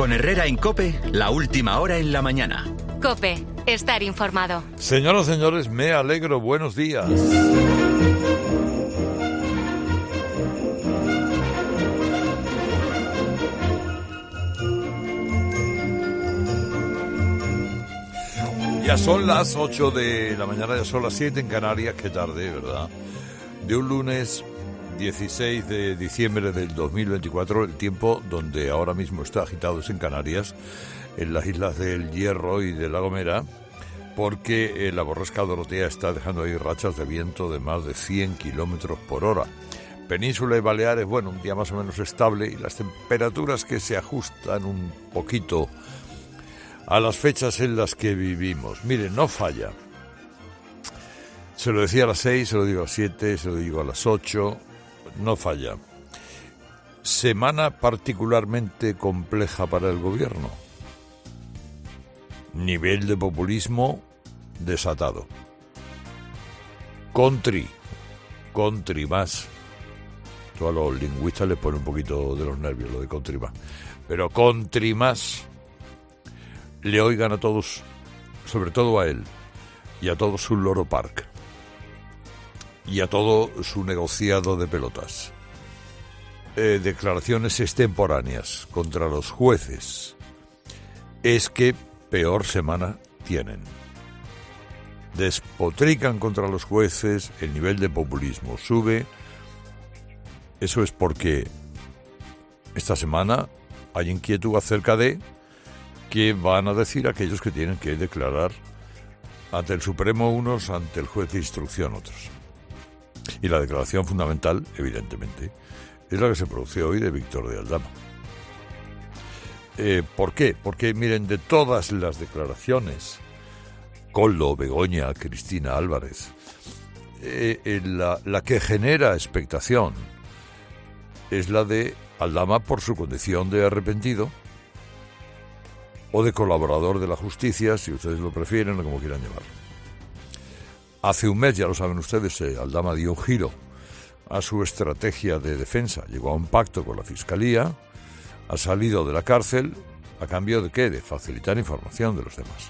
Con Herrera en COPE, la última hora en la mañana. COPE, estar informado. Señoras y señores, me alegro. Buenos días. Ya son las 8 de la mañana, ya son las 7 en Canarias. Qué tarde, ¿verdad? De un lunes 16 de diciembre del 2024, el tiempo donde ahora mismo está agitado es en Canarias, en las islas del Hierro y de La Gomera, porque la borrasca Dorotea está dejando ahí rachas de viento de más de 100 kilómetros por hora. Península y Baleares, bueno, un día más o menos estable, y las temperaturas que se ajustan un poquito a las fechas en las que vivimos. Miren, no falla. Se lo decía a las 6, se lo digo a las 7, se lo digo a las 8, no falla. Semana particularmente compleja para el gobierno. Nivel de populismo desatado. Country más. Todo a los lingüistas les pone un poquito de los nervios lo de country más. Pero country más. Le oigan a todos, sobre todo a él, y a todo su Loro Park, y a todo su negociado de pelotas. Declaraciones extemporáneas contra los jueces. Es que peor semana tienen. Despotrican contra los jueces, el nivel de populismo sube. Eso es porque esta semana hay inquietud acerca de qué van a decir aquellos que tienen que declarar ante el Supremo unos, ante el juez de instrucción otros. Y la declaración fundamental, evidentemente, es la que se produce hoy de Víctor de Aldama. ¿Por qué? Porque, miren, de todas las declaraciones, Koldo, Begoña, Cristina Álvarez, la que genera expectación es la de Aldama por su condición de arrepentido, o de colaborador de la justicia, si ustedes lo prefieren o como quieran llamarlo. Hace un mes, ya lo saben ustedes, Aldama dio un giro a su estrategia de defensa. Llegó a un pacto con la Fiscalía, ha salido de la cárcel, ¿a cambio de qué? De facilitar información de los demás.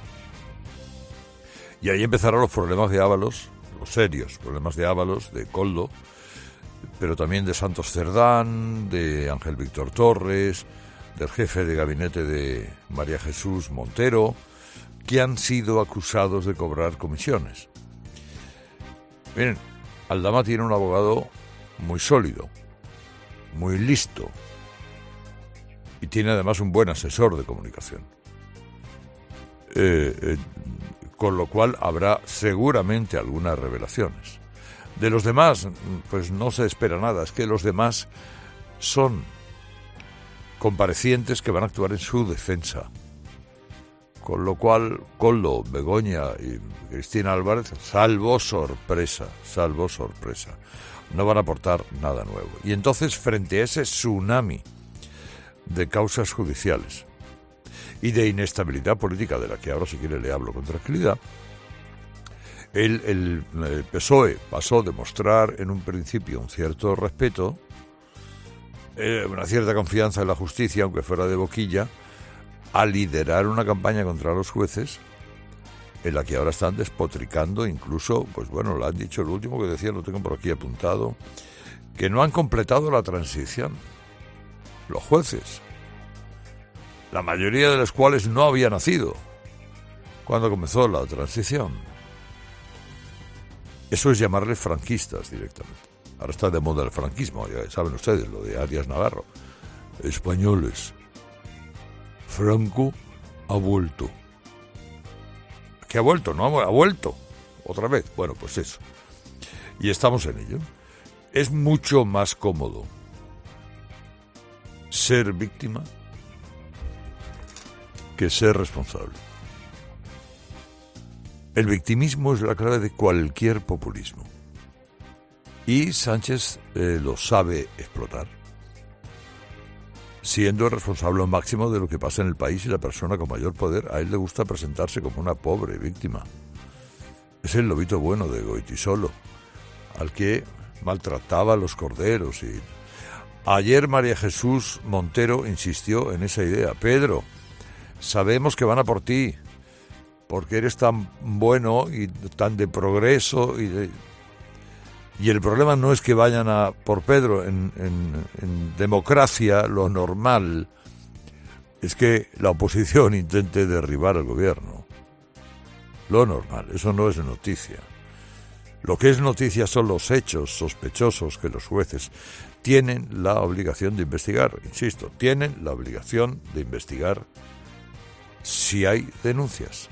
Y ahí empezaron los problemas de Ábalos, los serios problemas de Ábalos, de Koldo, pero también de Santos Cerdán, de Ángel Víctor Torres, del jefe de gabinete de María Jesús Montero, que han sido acusados de cobrar comisiones. Miren, Aldama tiene un abogado muy sólido, muy listo, y tiene además un buen asesor de comunicación. Con lo cual habrá seguramente algunas revelaciones. De los demás, pues no se espera nada, es que los demás son comparecientes que van a actuar en su defensa. Con lo cual, Koldo, Begoña y Cristina Álvarez, salvo sorpresa, no van a aportar nada nuevo. Y entonces, frente a ese tsunami de causas judiciales y de inestabilidad política, de la que ahora si quiere le hablo con tranquilidad, el PSOE pasó de mostrar en un principio un cierto respeto, una cierta confianza en la justicia, aunque fuera de boquilla, a liderar una campaña contra los jueces en la que ahora están despotricando, incluso, pues bueno, lo han dicho, lo último que decía, lo tengo por aquí apuntado, que no han completado la transición, los jueces, la mayoría de los cuales no había nacido cuando comenzó la transición. Eso es llamarles franquistas directamente. Ahora está de moda el franquismo, ya saben ustedes, lo de Arias Navarro. Españoles. Franco ha vuelto. ¿Qué ha vuelto? No ha vuelto. Otra vez. Bueno, pues eso. Y estamos en ello. Es mucho más cómodo ser víctima que ser responsable. El victimismo es la clave de cualquier populismo. Y Sánchez lo sabe explotar, siendo el responsable máximo de lo que pasa en el país y la persona con mayor poder. A él le gusta presentarse como una pobre víctima. Es el lobito bueno de Goytisolo, al que maltrataba a los corderos. Y Ayer María Jesús Montero insistió en esa idea. Pedro, sabemos que van a por ti, porque eres tan bueno y tan de progreso. Y el problema no es que vayan a por Pedro. En democracia lo normal es que la oposición intente derribar al gobierno. Lo normal, eso no es noticia. Lo que es noticia son los hechos sospechosos que los jueces tienen la obligación de investigar. Insisto, tienen la obligación de investigar si hay denuncias.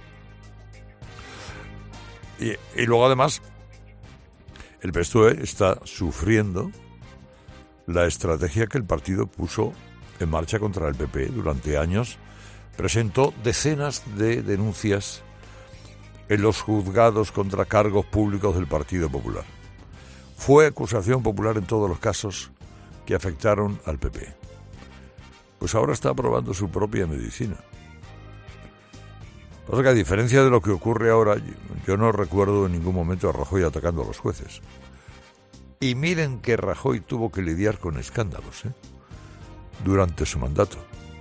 Y luego además, el PSOE está sufriendo la estrategia que el partido puso en marcha contra el PP durante años. Presentó decenas de denuncias en los juzgados contra cargos públicos del Partido Popular. Fue acusación popular en todos los casos que afectaron al PP. Pues ahora está probando su propia medicina. Pasa que a diferencia de lo que ocurre ahora, yo no recuerdo en ningún momento a Rajoy atacando a los jueces. Y miren que Rajoy tuvo que lidiar con escándalos durante su mandato.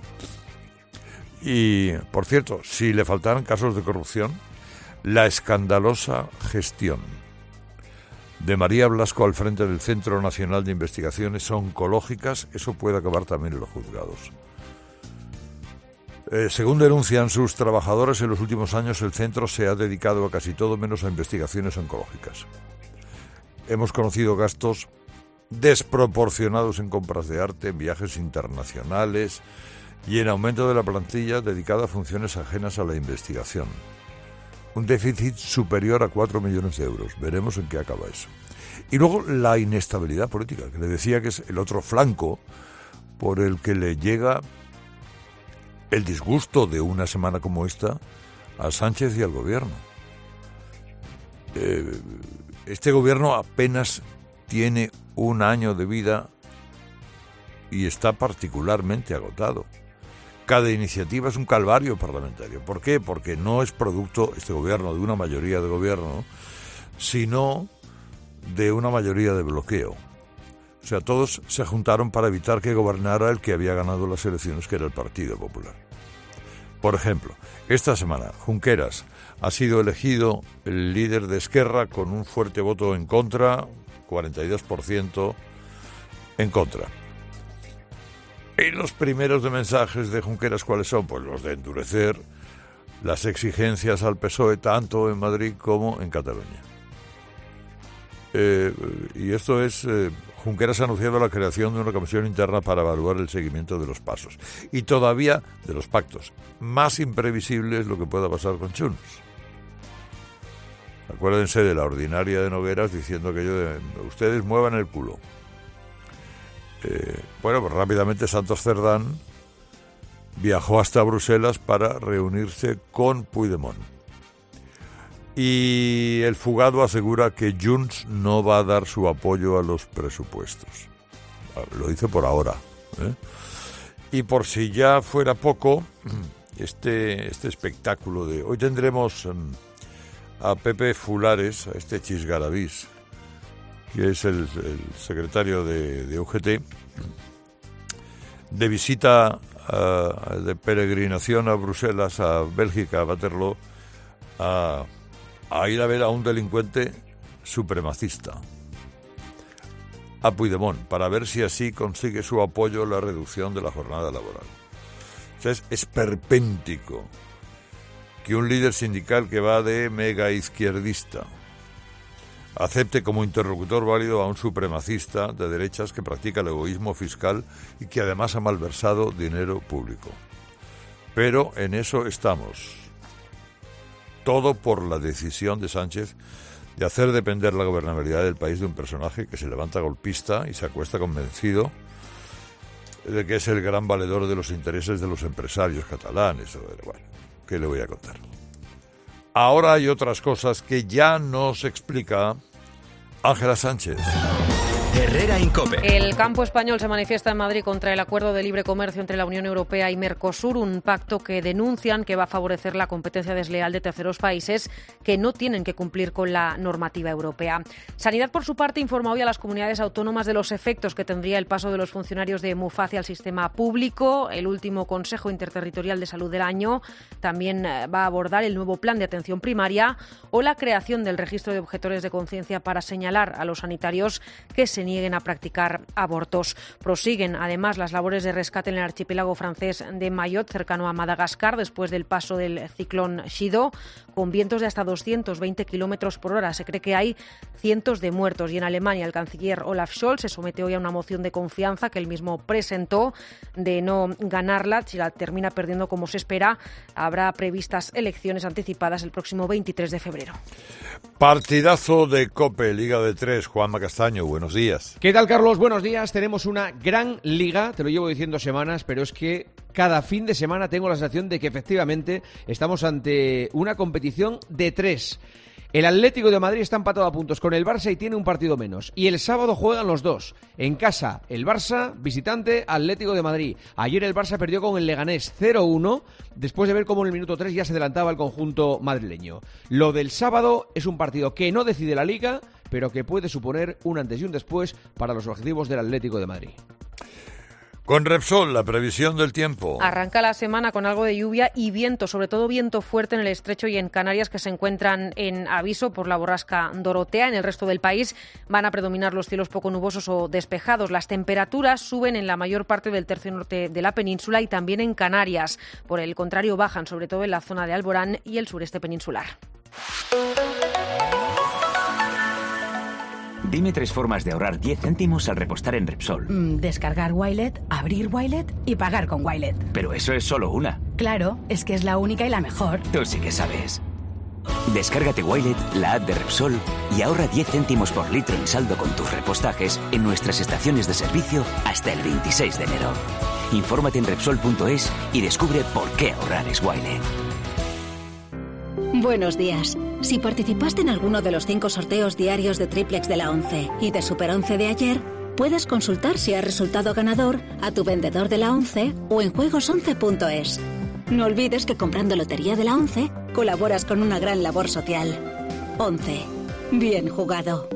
Y, por cierto, si le faltaran casos de corrupción, la escandalosa gestión de María Blasco al frente del Centro Nacional de Investigaciones Oncológicas, eso puede acabar también en los juzgados. Según denuncian sus trabajadores, en los últimos años el centro se ha dedicado a casi todo menos a investigaciones oncológicas. Hemos conocido gastos desproporcionados en compras de arte, en viajes internacionales y en aumento de la plantilla dedicada a funciones ajenas a la investigación. Un déficit superior a 4 millones de euros. Veremos en qué acaba eso. Y luego la inestabilidad política, que le decía que es el otro flanco por el que le llega el disgusto de una semana como esta a Sánchez y al gobierno. Este gobierno apenas tiene un año de vida y está particularmente agotado. Cada iniciativa es un calvario parlamentario. ¿Por qué? Porque no es producto este gobierno de una mayoría de gobierno, sino de una mayoría de bloqueo. O sea, todos se juntaron para evitar que gobernara el que había ganado las elecciones, que era el Partido Popular. Por ejemplo, esta semana Junqueras ha sido elegido el líder de Esquerra con un fuerte voto en contra, 42% en contra. Y los primeros de mensajes de Junqueras, ¿cuáles son? Pues los de endurecer las exigencias al PSOE tanto en Madrid como en Cataluña. Y esto es, Junqueras ha anunciado la creación de una comisión interna para evaluar el seguimiento de los pasos. Y todavía de los pactos. Más imprevisible es lo que pueda pasar con Junts. Acuérdense de la ordinaria de Nogueras diciendo que ustedes muevan el culo. Bueno, pues rápidamente Santos Cerdán viajó hasta Bruselas para reunirse con Puigdemont. Y el fugado asegura que Junts no va a dar su apoyo a los presupuestos. Lo dice por ahora. Y por si ya fuera poco, este espectáculo de... Hoy tendremos a Pepe Fulares, a este chisgarabís, que es el secretario de UGT, de visita de peregrinación a Bruselas, a Bélgica, a Waterloo, a ir a ver a un delincuente supremacista, a Puigdemont, para ver si así consigue su apoyo a la reducción de la jornada laboral. O sea, es esperpéntico que un líder sindical que va de mega izquierdista acepte como interlocutor válido a un supremacista de derechas que practica el egoísmo fiscal y que además ha malversado dinero público. Pero en eso estamos. Todo por la decisión de Sánchez de hacer depender la gobernabilidad del país de un personaje que se levanta golpista y se acuesta convencido de que es el gran valedor de los intereses de los empresarios catalanes. Bueno, ¿qué le voy a contar? Ahora hay otras cosas que ya nos explica Ángela Sánchez. Herrera Incope. El campo español se manifiesta en Madrid contra el acuerdo de libre comercio entre la Unión Europea y Mercosur, un pacto que denuncian que va a favorecer la competencia desleal de terceros países que no tienen que cumplir con la normativa europea. Sanidad, por su parte, informa hoy a las comunidades autónomas de los efectos que tendría el paso de los funcionarios de MUFACE al sistema público. El último Consejo Interterritorial de Salud del año también va a abordar el nuevo plan de atención primaria o la creación del registro de objetores de conciencia para señalar a los sanitarios que se nieguen a practicar abortos. Prosiguen, además, las labores de rescate en el archipiélago francés de Mayotte, cercano a Madagascar, después del paso del ciclón Chido, con vientos de hasta 220 kilómetros por hora. Se cree que hay cientos de muertos. Y en Alemania, el canciller Olaf Scholz se somete hoy a una moción de confianza que él mismo presentó. De no ganarla, si la termina perdiendo como se espera, habrá previstas elecciones anticipadas el próximo 23 de febrero. Partidazo de COPE, Liga de 3. Juanma Castaño, buenos días. ¿Qué tal, Carlos? Buenos días. Tenemos una gran liga, te lo llevo diciendo semanas, pero es que cada fin de semana tengo la sensación de que efectivamente estamos ante una competición de 3. El Atlético de Madrid está empatado a puntos con el Barça y tiene un partido menos. Y el sábado juegan los dos. En casa, el Barça, visitante, Atlético de Madrid. Ayer el Barça perdió con el Leganés 0-1, después de ver cómo en el minuto 3 ya se adelantaba el conjunto madrileño. Lo del sábado es un partido que no decide la Liga, pero que puede suponer un antes y un después para los objetivos del Atlético de Madrid. Con Repsol, la previsión del tiempo. Arranca la semana con algo de lluvia y viento, sobre todo viento fuerte en el Estrecho y en Canarias, que se encuentran en aviso por la borrasca Dorotea. En el resto del país van a predominar los cielos poco nubosos o despejados. Las temperaturas suben en la mayor parte del tercio norte de la península y también en Canarias. Por el contrario, bajan sobre todo en la zona de Alborán y el sureste peninsular. Dime 3 formas de ahorrar 10 céntimos al repostar en Repsol. Descargar Wilet, abrir Wilet y pagar con Wilet. Pero eso es solo una. Claro, es que es la única y la mejor. Tú sí que sabes. Descárgate Wilet, la app de Repsol, y ahorra 10 céntimos por litro en saldo con tus repostajes en nuestras estaciones de servicio hasta el 26 de enero. Infórmate en Repsol.es y descubre por qué ahorrar es Wilet. Buenos días. Si participaste en alguno de los 5 sorteos diarios de Triplex de la 11 y de Super 11 de ayer, puedes consultar si has resultado ganador a tu vendedor de la 11 o en juegos11.es. No olvides que comprando Lotería de la 11 colaboras con una gran labor social. 11. Bien jugado.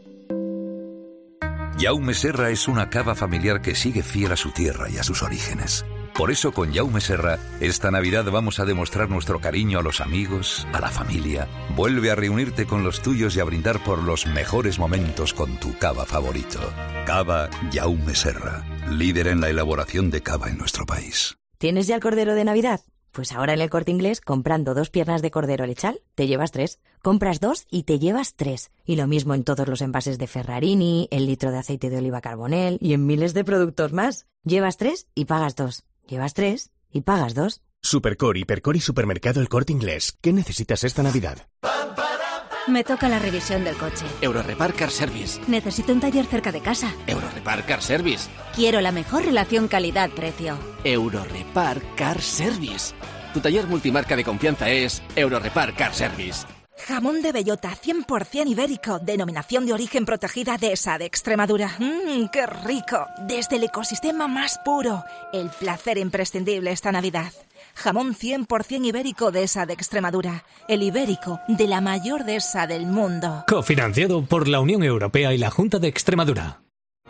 Jaume Serra es una cava familiar que sigue fiel a su tierra y a sus orígenes. Por eso con Jaume Serra, esta Navidad vamos a demostrar nuestro cariño a los amigos, a la familia. Vuelve a reunirte con los tuyos y a brindar por los mejores momentos con tu cava favorito. Cava Jaume Serra, líder en la elaboración de cava en nuestro país. ¿Tienes ya el cordero de Navidad? Pues ahora en El Corte Inglés, comprando 2 piernas de cordero lechal, te llevas 3. Compras 2 y te llevas 3. Y lo mismo en todos los envases de Ferrarini, el litro de aceite de oliva Carbonell y en miles de productos más. Llevas 3 y pagas 2. Llevas 3 y pagas 2. Supercor, Hipercor y Supermercado El Corte Inglés. ¿Qué necesitas esta Navidad? Me toca la revisión del coche. Eurorepar Car Service. Necesito un taller cerca de casa. Eurorepar Car Service. Quiero la mejor relación calidad-precio. Eurorepar Car Service. Tu taller multimarca de confianza es Eurorepar Car Service. Jamón de bellota 100% ibérico, denominación de origen protegida Dehesa de Extremadura. ¡Qué rico! Desde el ecosistema más puro. El placer imprescindible esta Navidad. Jamón 100% ibérico Dehesa de Extremadura. El ibérico de la mayor dehesa del mundo. Cofinanciado por la Unión Europea y la Junta de Extremadura.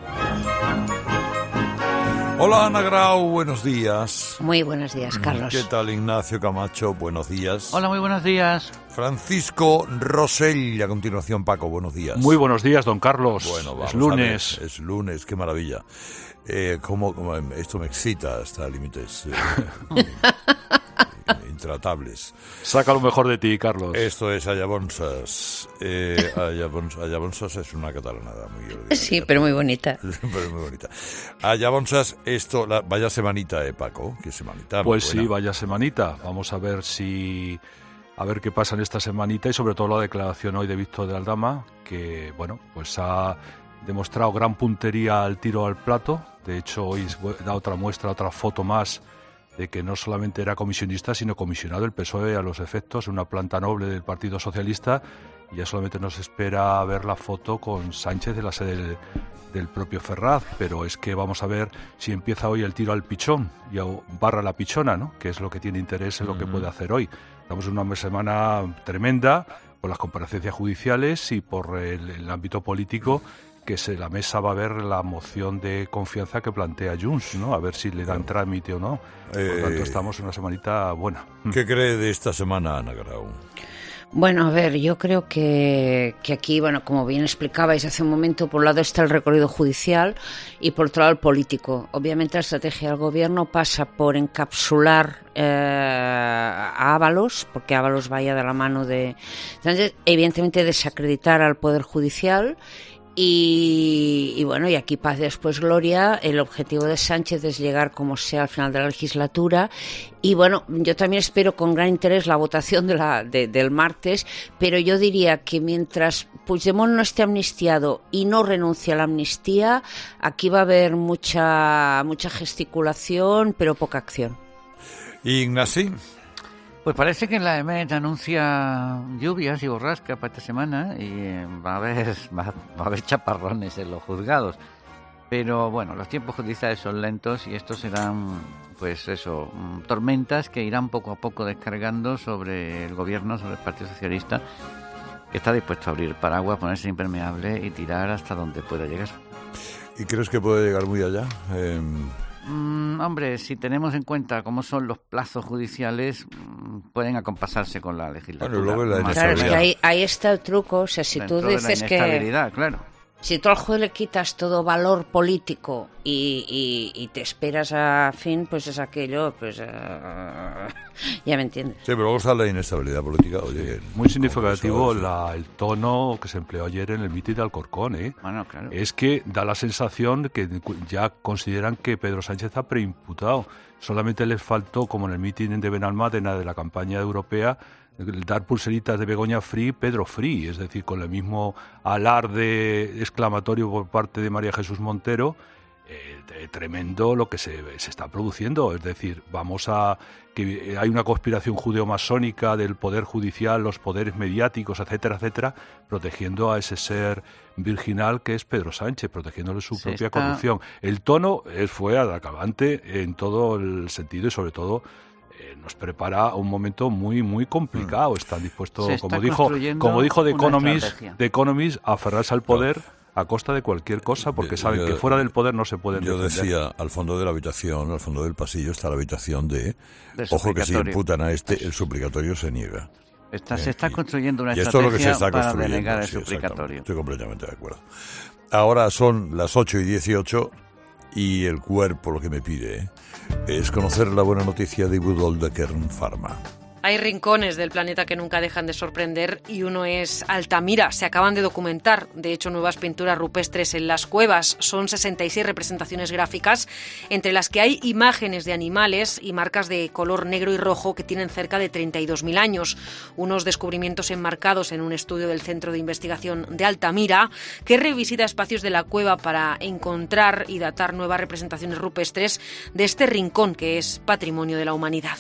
Hola Ana Grau, buenos días. Muy buenos días, Carlos. ¿Qué tal Ignacio Camacho? Buenos días. Hola, muy buenos días. Francisco Rosell, a continuación Paco, buenos días. Muy buenos días, don Carlos. Bueno, vamos es lunes. A ver, es lunes, qué maravilla. Como esto me excita hasta límites intratables. Saca lo mejor de ti, Carlos. Esto es Ayabonsas. Ayabonsas es una catalanada muy ordinaria. Sí, pero muy bonita. Pero muy bonita. Ayabonsas, esto, vaya semanita, Paco, qué semanita. Pues sí, vaya semanita. Vamos a ver qué pasa en esta semanita y sobre todo la declaración hoy de Víctor de Aldama, que bueno, pues ha demostrado gran puntería al tiro al plato. De hecho, hoy da otra muestra, otra foto más de que no solamente era comisionista, sino comisionado del PSOE a los efectos, en una planta noble del Partido Socialista, Ya solamente nos espera ver la foto con Sánchez de la sede del propio Ferraz, pero es que vamos a ver si empieza hoy el tiro al pichón y barra la pichona, ¿no? Que es lo que tiene interés en lo que puede hacer hoy. Estamos en una semana tremenda por las comparecencias judiciales y por el ámbito político, que la mesa va a ver la moción de confianza que plantea Junts, ¿no? A ver si le dan trámite o no. Por lo tanto, estamos en una semanita buena. ¿Qué cree de esta semana, Ana Grau? Bueno, a ver, yo creo que aquí, bueno, como bien explicabais hace un momento, por un lado está el recorrido judicial y por otro lado el político. Obviamente la estrategia del gobierno pasa por encapsular a Ábalos, porque Ábalos vaya de la mano de... Entonces, evidentemente desacreditar al Poder Judicial. Y bueno, y aquí paz después gloria. El objetivo de Sánchez es llegar como sea al final de la legislatura. Y bueno, yo también espero con gran interés la votación del martes, pero yo diría que mientras Puigdemont no esté amnistiado y no renuncie a la amnistía, aquí va a haber mucha gesticulación, pero poca acción. Ignasi. Pues parece que la EMET anuncia lluvias y borrascas para esta semana y va a haber chaparrones en los juzgados. Pero bueno, los tiempos judiciales son lentos y estos serán, pues eso, tormentas que irán poco a poco descargando sobre el gobierno, sobre el Partido Socialista, que está dispuesto a abrir paraguas, ponerse impermeable y tirar hasta donde pueda llegar. ¿Y crees que puede llegar muy allá? Hombre, si tenemos en cuenta cómo son los plazos judiciales, pueden acompasarse con la legislatura. Bueno, luego la claro, es que ahí está el truco. O sea, si dentro tú dices de la inestabilidad, claro. Si tú al juez le quitas todo valor político y te esperas a fin, pues es aquello, pues ya me entiendes. Sí, pero luego está la inestabilidad política. Oye, muy significativo el tono que se empleó ayer en el mitin de Alcorcón, ¿eh? Bueno, claro. Es que da la sensación que ya consideran que Pedro Sánchez ha preimputado. Solamente les faltó, como en el mitin de Benalmádena de la campaña europea, dar pulseritas de Begoña Free, Pedro Free, es decir, con el mismo alarde exclamatorio por parte de María Jesús Montero. Tremendo lo que se está produciendo, es decir, que hay una conspiración judeo-masónica del poder judicial, los poderes mediáticos, etcétera, etcétera, protegiendo a ese ser virginal que es Pedro Sánchez, protegiéndole su propia corrupción. El tono fue acabante en todo el sentido y sobre todo nos prepara un momento muy muy complicado. Están dispuestos, como dijo The Economist, a aferrarse al poder a costa de cualquier cosa, porque saben que fuera del poder no se pueden defender. Yo decía, al fondo de la habitación, al fondo del pasillo está la habitación de ojo que si imputan a el suplicatorio se niega. Se está construyendo una estrategia para denegar el suplicatorio. Estoy completamente de acuerdo. Ahora son las 8:18 y el cuerpo lo que me pide es conocer la buena noticia de Budol de Kern Pharma. Hay rincones del planeta que nunca dejan de sorprender y uno es Altamira. Se acaban de documentar, de hecho, nuevas pinturas rupestres en las cuevas. Son 66 representaciones gráficas, entre las que hay imágenes de animales y marcas de color negro y rojo que tienen cerca de 32.000 años. Unos descubrimientos enmarcados en un estudio del Centro de Investigación de Altamira, que revisita espacios de la cueva para encontrar y datar nuevas representaciones rupestres de este rincón que es patrimonio de la humanidad.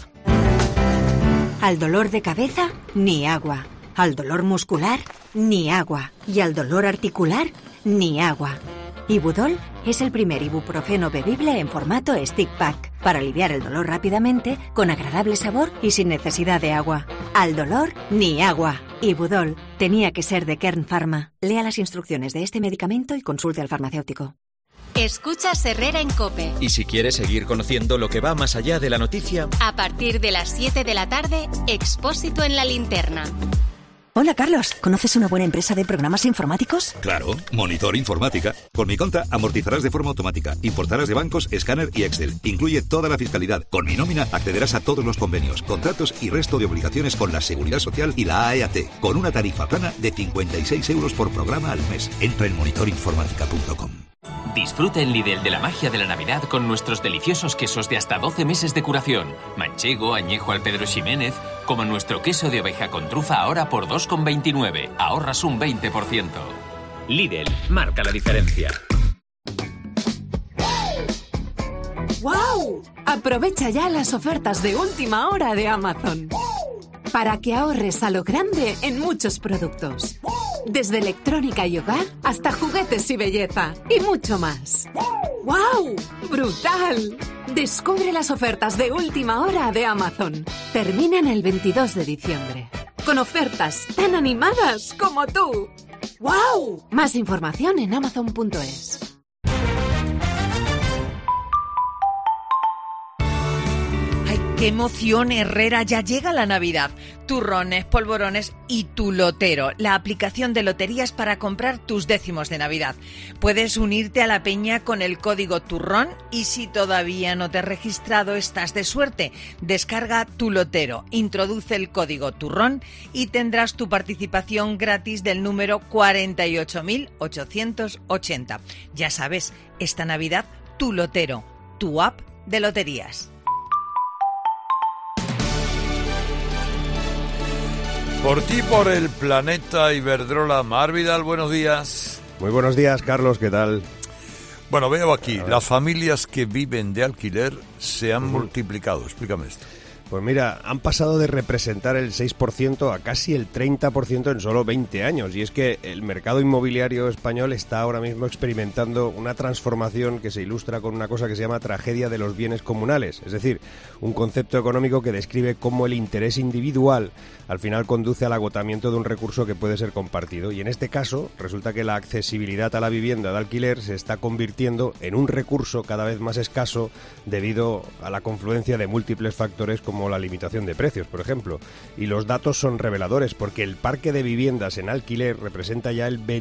Al dolor de cabeza, ni agua. Al dolor muscular, ni agua. Y al dolor articular, ni agua. Ibudol es el primer ibuprofeno bebible en formato stick pack para aliviar el dolor rápidamente, con agradable sabor y sin necesidad de agua. Al dolor, ni agua. Ibudol tenía que ser de Kern Pharma. Lea las instrucciones de este medicamento y consulte al farmacéutico. Escuchas Herrera en COPE. Y si quieres seguir conociendo lo que va más allá de la noticia, a partir de las 7 de la tarde, Expósito en la Linterna. Hola, Carlos. ¿Conoces una buena empresa de programas informáticos? Claro, Monitor Informática. Con mi Conta amortizarás de forma automática, importarás de bancos, escáner y Excel. Incluye toda la fiscalidad. Con mi nómina accederás a todos los convenios, contratos y resto de obligaciones con la Seguridad Social y la AEAT, con una tarifa plana de 56 euros por programa al mes. Entra en monitorinformática.com. Disfruta en Lidl de la magia de la Navidad con nuestros deliciosos quesos de hasta 12 meses de curación. Manchego, añejo al Pedro Ximénez, como nuestro queso de oveja con trufa ahora por 2,29. Ahorras un 20%. Lidl, marca la diferencia. ¡Wow! Aprovecha ya las ofertas de última hora de Amazon. para que ahorres a lo grande en muchos productos. Desde electrónica y hogar hasta juguetes y belleza. Y mucho más. ¡Guau! ¡Brutal! Descubre las ofertas de última hora de Amazon. Terminan el 22 de diciembre. Con ofertas tan animadas como tú. ¡Guau! Más información en amazon.es. ¡Qué emoción, Herrera! Ya llega la Navidad. Turrones, polvorones y Tu Lotero, la aplicación de loterías para comprar tus décimos de Navidad. Puedes unirte a la peña con el código turrón y si todavía no te has registrado estás de suerte. Descarga Tu Lotero, introduce el código turrón y tendrás tu participación gratis del número 48.880. Ya sabes, esta Navidad Tu Lotero, tu app de loterías. Por ti, por el planeta Iberdrola. Mar Vidal, buenos días. Muy buenos días, Carlos, ¿qué tal? Bueno, veo aquí, las familias que viven de alquiler se han multiplicado. Explícame esto. Pues mira, han pasado de representar el 6% a casi el 30% en solo 20 años. Y es que el mercado inmobiliario español está ahora mismo experimentando una transformación que se ilustra con una cosa que se llama tragedia de los bienes comunales. Es decir, un concepto económico que describe cómo el interés individual al final conduce al agotamiento de un recurso que puede ser compartido. Y en este caso, resulta que la accesibilidad a la vivienda de alquiler se está convirtiendo en un recurso cada vez más escaso debido a la confluencia de múltiples factores como la limitación de precios, por ejemplo. Y los datos son reveladores porque el parque de viviendas en alquiler representa ya el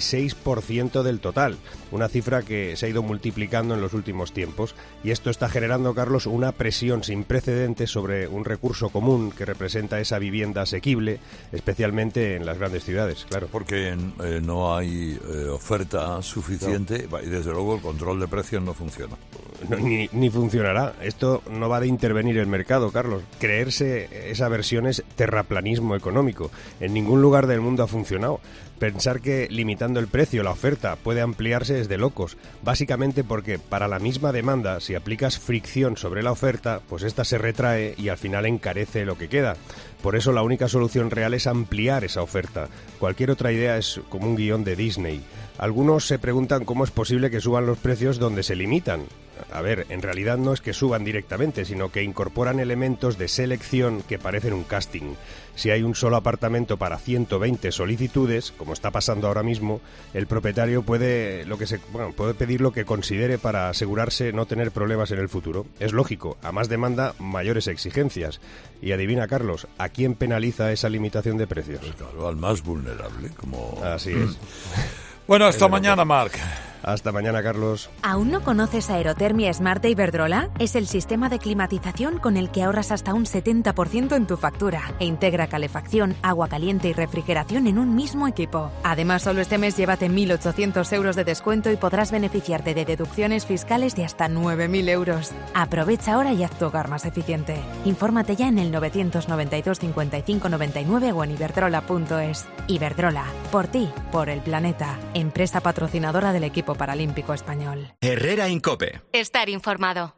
26% del total, una cifra que se ha ido multiplicando en los últimos tiempos. Y esto está generando, Carlos, una presión sin precedentes sobre un recurso común que representa esa vivienda asequible, especialmente en las grandes ciudades, claro. Porque no hay oferta suficiente y desde luego el control de precios no funciona. No, ni funcionará. Esto no va de intervenir el mercado, Carlos. Creerse esa versión es terraplanismo económico. En ningún lugar del mundo ha funcionado. Pensar que limitando el precio, la oferta, puede ampliarse es de locos. Básicamente porque para la misma demanda, si aplicas fricción sobre la oferta, pues esta se retrae y al final encarece lo que queda. Por eso la única solución real es ampliar esa oferta. Cualquier otra idea es como un guión de Disney. Algunos se preguntan cómo es posible que suban los precios donde se limitan. A ver, en realidad no es que suban directamente, sino que incorporan elementos de selección que parecen un casting. Si hay un solo apartamento para 120 solicitudes, como está pasando ahora mismo, el propietario puede pedir lo que considere para asegurarse no tener problemas en el futuro. Es lógico, a más demanda, mayores exigencias. Y adivina, Carlos, ¿a quién penaliza esa limitación de precios? Pues claro, al más vulnerable, como... Así es. Bueno, hasta mañana, Marc. Hasta mañana, Carlos. ¿Aún no conoces Aerotermia Smart de Iberdrola? Es el sistema de climatización con el que ahorras hasta un 70% en tu factura e integra calefacción, agua caliente y refrigeración en un mismo equipo. Además, solo este mes llévate 1.800 euros de descuento y podrás beneficiarte de deducciones fiscales de hasta 9.000 euros. Aprovecha ahora y haz tu hogar más eficiente. Infórmate ya en el 992 55 99 o en iberdrola.es. Iberdrola, por ti, por el planeta. Empresa patrocinadora del equipo paralímpico español. Herrera Incope. Estar informado.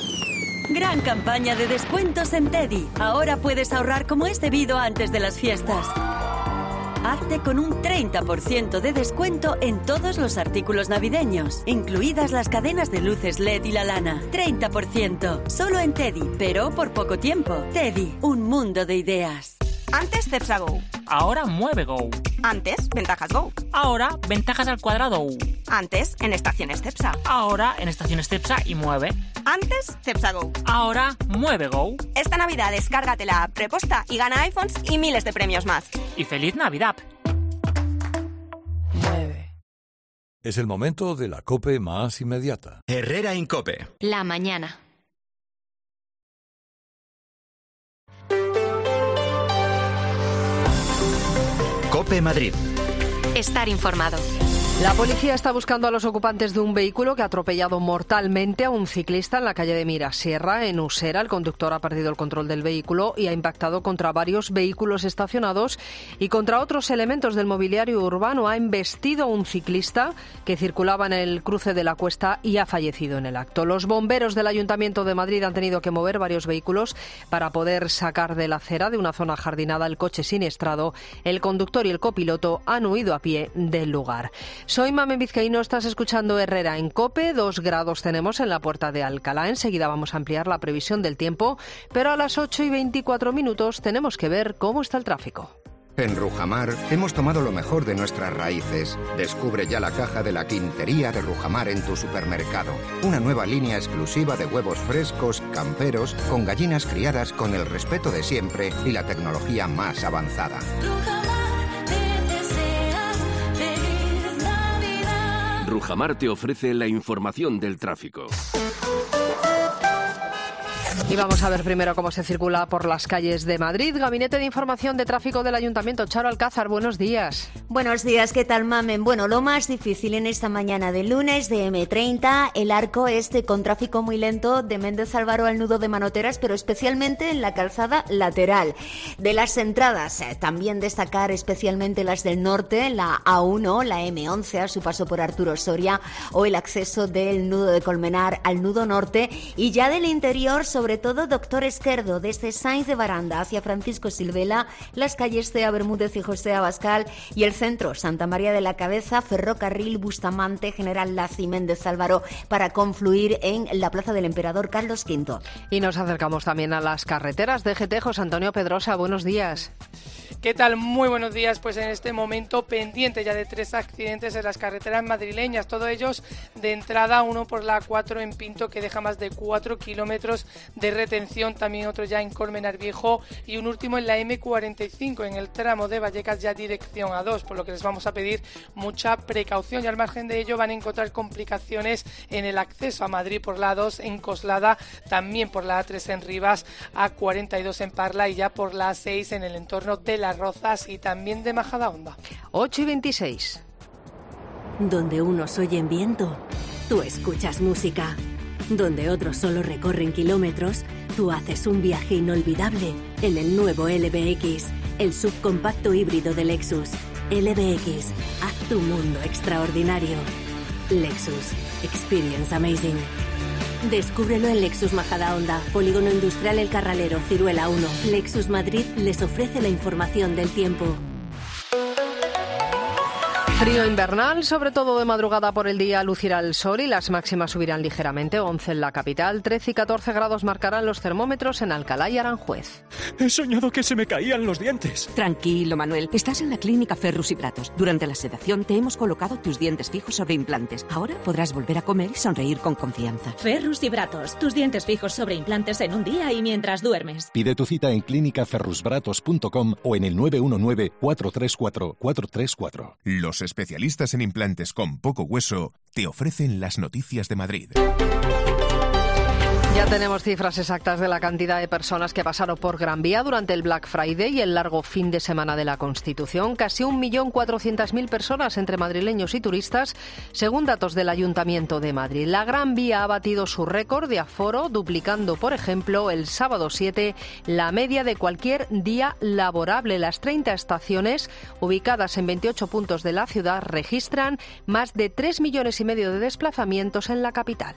Gran campaña de descuentos en Teddy. Ahora puedes ahorrar como es debido antes de las fiestas. Hazte con un 30% de descuento en todos los artículos navideños, incluidas las cadenas de luces LED y la lana. 30%. Solo en Teddy, pero por poco tiempo. Teddy, un mundo de ideas. Antes Cepsa Go. Ahora Mueve Go. Antes Ventajas Go. Ahora Ventajas al cuadrado. Antes en Estaciones Cepsa. Ahora en Estaciones Cepsa y Mueve. Antes Cepsa Go. Ahora Mueve Go. Esta Navidad descárgate la app Preposta y gana iPhones y miles de premios más. Y feliz Navidad. Mueve. Es el momento de la COPE más inmediata. Herrera Incope. La mañana. COPE Madrid. Estar informado. La policía está buscando a los ocupantes de un vehículo que ha atropellado mortalmente a un ciclista en la calle de Mirasierra, en Usera. El conductor ha perdido el control del vehículo y ha impactado contra varios vehículos estacionados y contra otros elementos del mobiliario urbano. Ha embestido a un ciclista que circulaba en el cruce de la Cuesta y ha fallecido en el acto. Los bomberos del Ayuntamiento de Madrid han tenido que mover varios vehículos para poder sacar de la acera de una zona jardinada el coche siniestrado. El conductor y el copiloto han huido a pie del lugar. Soy Mamen Vizcaíno, estás escuchando Herrera en COPE. 2 grados tenemos en la Puerta de Alcalá. Enseguida vamos a ampliar la previsión del tiempo, pero a las 8:24 tenemos que ver cómo está el tráfico. En Rujamar hemos tomado lo mejor de nuestras raíces. Descubre ya la caja de la Quintería de Rujamar en tu supermercado. Una nueva línea exclusiva de huevos frescos, camperos, con gallinas criadas con el respeto de siempre y la tecnología más avanzada. Rujamar te ofrece la información del tráfico. Y vamos a ver primero cómo se circula por las calles de Madrid. Gabinete de Información de Tráfico del Ayuntamiento. Charo Alcázar, buenos días. Buenos días, ¿qué tal, Mamen? Bueno, lo más difícil en esta mañana de lunes de M30, el arco este con tráfico muy lento de Méndez Álvaro al nudo de Manoteras, pero especialmente en la calzada lateral. De las entradas, también destacar especialmente las del norte, la A1, la M11 a su paso por Arturo Soria o el acceso del nudo de Colmenar al nudo norte, y ya del interior, sobre todo Doctor Esquerdo, desde Sainz de Baranda hacia Francisco Silvela, las calles Cea Bermúdez y José Abascal, y el centro, Santa María de la Cabeza, Ferrocarril, Bustamante, General Laci, Méndez Álvaro, para confluir en la Plaza del Emperador Carlos V. Y nos acercamos también a las carreteras. DGT, José Antonio Pedrosa, buenos días. ¿Qué tal? Muy buenos días. Pues en este momento pendiente ya de 3 accidentes en las carreteras madrileñas, todos ellos de entrada, uno por la A4 en Pinto que deja más de 4 kilómetros de retención, también otro ya en Colmenar Viejo y un último en la M45 en el tramo de Vallecas ya dirección A2, por lo que les vamos a pedir mucha precaución, y al margen de ello van a encontrar complicaciones en el acceso a Madrid por la A2 en Coslada, también por la A3 en Rivas, A42 en Parla y ya por la A6 en el entorno de Las Rozas y también de Majadahonda. 8:26. Donde unos oyen viento, tú escuchas música. Donde otros solo recorren kilómetros, tú haces un viaje inolvidable en el nuevo LBX, el subcompacto híbrido de Lexus. LBX, haz tu mundo extraordinario. Lexus, experience amazing. Descúbrelo en Lexus Majadahonda, Polígono Industrial El Carralero, Ciruela 1. Lexus Madrid les ofrece la información del tiempo. Frío invernal, sobre todo de madrugada. Por el día lucirá el sol y las máximas subirán ligeramente. 11 en la capital, 13 y 14 grados marcarán los termómetros en Alcalá y Aranjuez. He soñado que se me caían los dientes. Tranquilo, Manuel. Estás en la clínica Ferrus y Pratos. Durante la sedación te hemos colocado tus dientes fijos sobre implantes. Ahora podrás volver a comer y sonreír con confianza. Ferrus y Pratos. Tus dientes fijos sobre implantes en un día y mientras duermes. Pide tu cita en clínicaferrusbratos.com o en el 919-434-434. Los especialistas en implantes con poco hueso te ofrecen las noticias de Madrid. Ya tenemos cifras exactas de la cantidad de personas que pasaron por Gran Vía durante el Black Friday y el largo fin de semana de la Constitución. Casi 1.400.000 personas entre madrileños y turistas, según datos del Ayuntamiento de Madrid. La Gran Vía ha batido su récord de aforo, duplicando, por ejemplo, el sábado 7, la media de cualquier día laborable. Las 30 estaciones, ubicadas en 28 puntos de la ciudad, registran más de 3,5 millones de desplazamientos en la capital.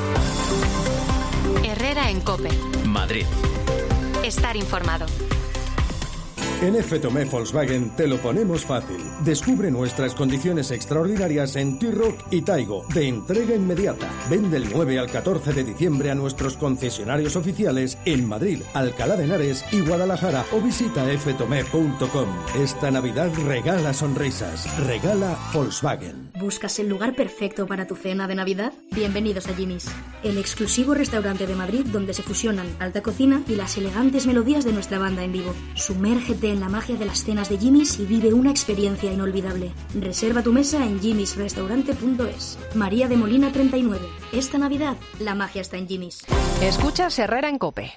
Herrera en COPE. Madrid. Estar informado. En FTOME Volkswagen te lo ponemos fácil. Descubre nuestras condiciones extraordinarias en T-Roc y Taigo, de entrega inmediata. Ven del 9 al 14 de diciembre a nuestros concesionarios oficiales en Madrid, Alcalá de Henares y Guadalajara, o visita ftome.com. Esta Navidad regala sonrisas. Regala Volkswagen. ¿Buscas el lugar perfecto para tu cena de Navidad? Bienvenidos a Jimmy's, el exclusivo restaurante de Madrid donde se fusionan alta cocina y las elegantes melodías de nuestra banda en vivo. Sumérgete en la magia de las cenas de Jimmy's y vive una experiencia inolvidable. Reserva tu mesa en jimmysrestaurante.es. María de Molina 39. Esta Navidad, la magia está en Jimmy's. Escuchas Herrera en COPE.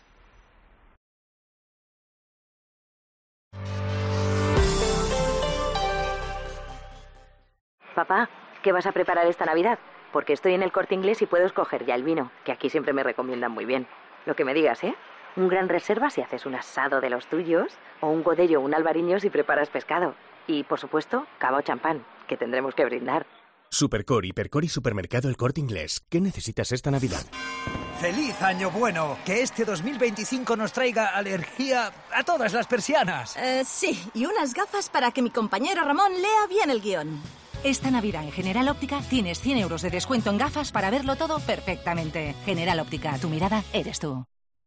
Papá, ¿Qué vas a preparar esta Navidad? Porque estoy en el Corte Inglés y puedo escoger ya el vino, que aquí siempre me recomiendan muy bien. Lo que me digas, ¿eh? Un Gran Reserva si haces un asado de los tuyos, o un Godello o un Albariño si preparas pescado. Y, por supuesto, cava o champán, que tendremos que brindar. Supercor, Hipercor y Supermercado El Corte Inglés. ¿Qué necesitas esta Navidad? ¡Feliz Año Bueno! Que este 2025 nos traiga alergia a todas las persianas. Sí, y unas gafas para que mi compañero Ramón lea bien el guión. Esta Navidad en General Óptica tienes 100 euros de descuento en gafas para verlo todo perfectamente. General Óptica, tu mirada eres tú.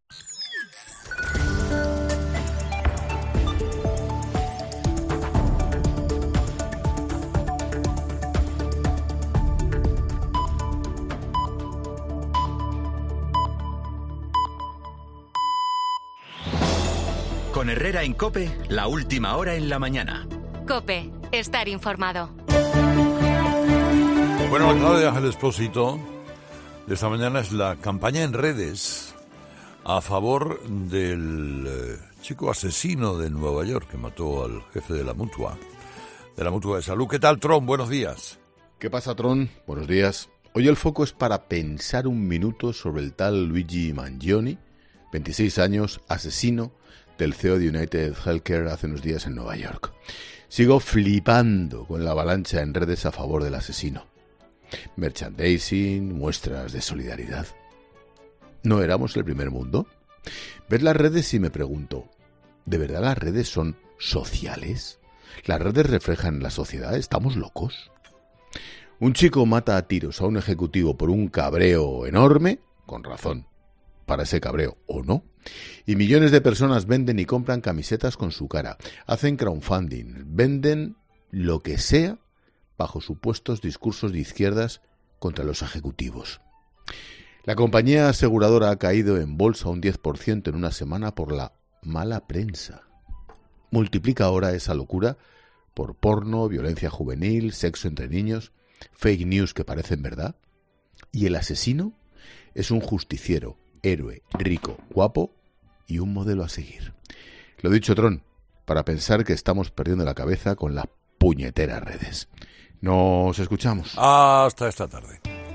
Con Herrera en COPE, la última hora en la mañana. COPE, estar informado. Bueno, la clave de Ángel Expósito de esta mañana es la campaña en redes a favor del chico asesino de Nueva York que mató al jefe de la Mutua de Salud. ¿Qué tal, Tron? Buenos días. ¿Qué pasa, Tron? Buenos días. Hoy el foco es para pensar un minuto sobre el tal Luigi Mangione, 26 años, asesino del CEO de United Healthcare hace unos días en Nueva York. Sigo flipando con la avalancha en redes a favor del asesino. Merchandising, muestras de solidaridad. ¿No éramos el primer mundo? Ves las redes y me pregunto, ¿de verdad las redes son sociales? ¿Las redes reflejan la sociedad? ¿Estamos locos? Un chico mata a tiros a un ejecutivo por un cabreo enorme, con razón, para ese cabreo, ¿o no? Y millones de personas venden y compran camisetas con su cara, hacen crowdfunding, venden lo que sea bajo supuestos discursos de izquierdas contra los ejecutivos. La compañía aseguradora ha caído en bolsa un 10% en una semana por la mala prensa. Multiplica ahora esa locura por porno, violencia juvenil, sexo entre niños, fake news que parecen verdad. Y el asesino es un justiciero, héroe, rico, guapo y un modelo a seguir. Lo dicho, Tron, para pensar que estamos perdiendo la cabeza con las puñeteras redes. Nos escuchamos. Hasta esta tarde.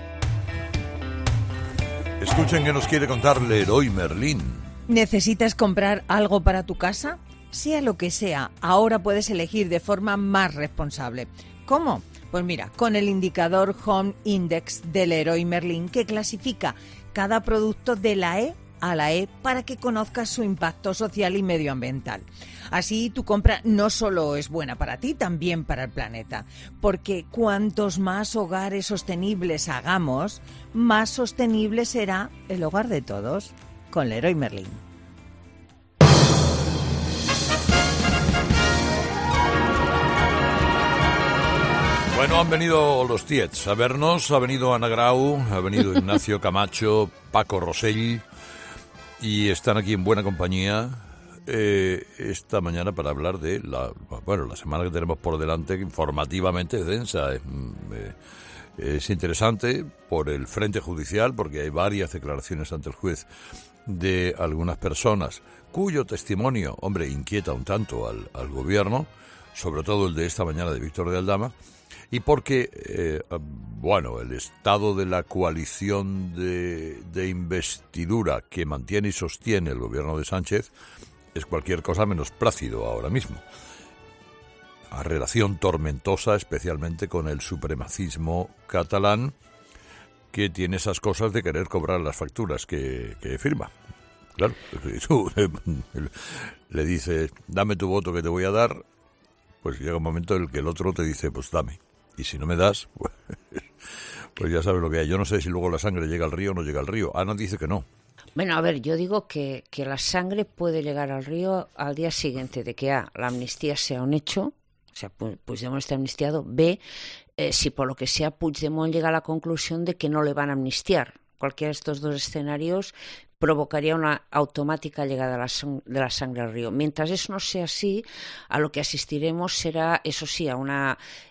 Escuchen que nos quiere contar Leroy Merlin. ¿Necesitas comprar algo para tu casa? Sea lo que sea, ahora puedes elegir de forma más responsable. ¿Cómo? Pues mira, con el indicador Home Index de Leroy Merlin, que clasifica cada producto de la E a la E para que conozcas su impacto social y medioambiental. Así tu compra no solo es buena para ti, también para el planeta, porque cuantos más hogares sostenibles hagamos, más sostenible será el hogar de todos. Con Leroy Merlin. Bueno, han venido los Tiets a vernos, ha venido Ana Grau, ha venido Ignacio Camacho, Paco Rosell, y están aquí en buena compañía esta mañana para hablar de la semana que tenemos por delante, informativamente densa. Es interesante por el frente judicial, porque hay varias declaraciones ante el juez de algunas personas cuyo testimonio, inquieta un tanto al gobierno, sobre todo el de esta mañana de Víctor de Aldama, y porque, el estado de la coalición de investidura que mantiene y sostiene el gobierno de Sánchez es cualquier cosa menos plácido ahora mismo. A relación tormentosa, especialmente con el supremacismo catalán, que tiene esas cosas de querer cobrar las facturas que firma. Claro, tú le dices, dame tu voto que te voy a dar, pues llega un momento en el que el otro te dice, pues dame. Y si no me das, pues ya sabes lo que hay. Yo no sé si luego la sangre llega al río o no llega al río. Ana dice que no. Bueno, a ver, yo digo que la sangre puede llegar al río al día siguiente de que A, la amnistía sea un hecho, o sea, Puigdemont está amnistiado, B, si por lo que sea Puigdemont llega a la conclusión de que no le van a amnistiar. Cualquiera de estos dos escenarios provocaría una automática llegada de la sangre al río. Mientras eso no sea así, a lo que asistiremos será, eso sí, a una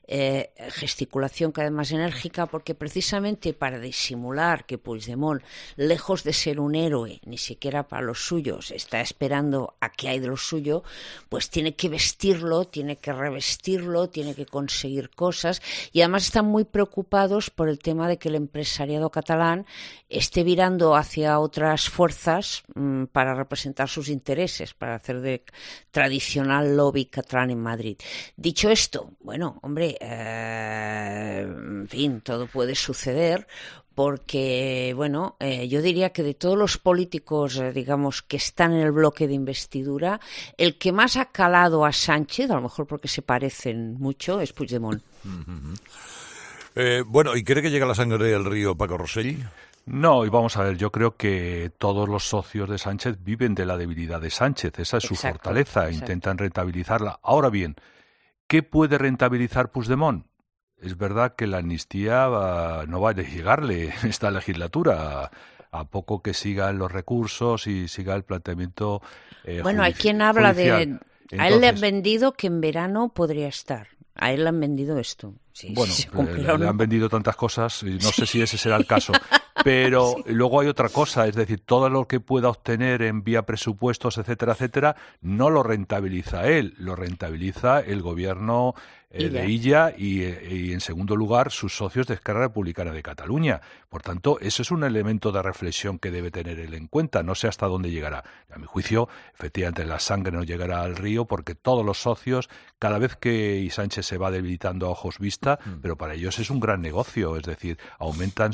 gesticulación cada vez más enérgica, porque precisamente para disimular que Puigdemont, lejos de ser un héroe, ni siquiera para los suyos, está esperando a qué hay de lo suyo, pues tiene que vestirlo, tiene que revestirlo, tiene que conseguir cosas, y además están muy preocupados por el tema de que el empresariado catalán esté virando hacia otras fuerzas para representar sus intereses, para hacer de tradicional lobby catalán en Madrid. Dicho esto, bueno, hombre, en fin, todo puede suceder, porque, bueno, yo diría que de todos los políticos, digamos, que están en el bloque de investidura, el que más ha calado a Sánchez, a lo mejor porque se parecen mucho, es Puigdemont. Bueno, ¿y cree que llega la sangre al río, Paco Rosell? No, y vamos a ver, yo creo que todos los socios de Sánchez viven de la debilidad de Sánchez, esa es su fortaleza, intentan rentabilizarla. Ahora bien, ¿qué puede rentabilizar Puigdemont? Es verdad que la amnistía no va a llegarle en esta legislatura, a poco que sigan los recursos y siga el planteamiento bueno, hay quien habla judicial. A él le han vendido que en verano podría estar. A él le han vendido esto. Sí, bueno, le han vendido tantas cosas y no sé si ese será el caso. Pero luego hay otra cosa, es decir, todo lo que pueda obtener en vía presupuestos, etcétera, etcétera, no lo rentabiliza él, lo rentabiliza el gobierno de Illa y, en segundo lugar, sus socios de Esquerra Republicana de Cataluña. Por tanto, eso es un elemento de reflexión que debe tener él en cuenta. No sé hasta dónde llegará. A mi juicio, efectivamente, la sangre no llegará al río porque todos los socios, cada vez que Sánchez se va debilitando a ojos vista, pero para ellos es un gran negocio. Es decir, aumentan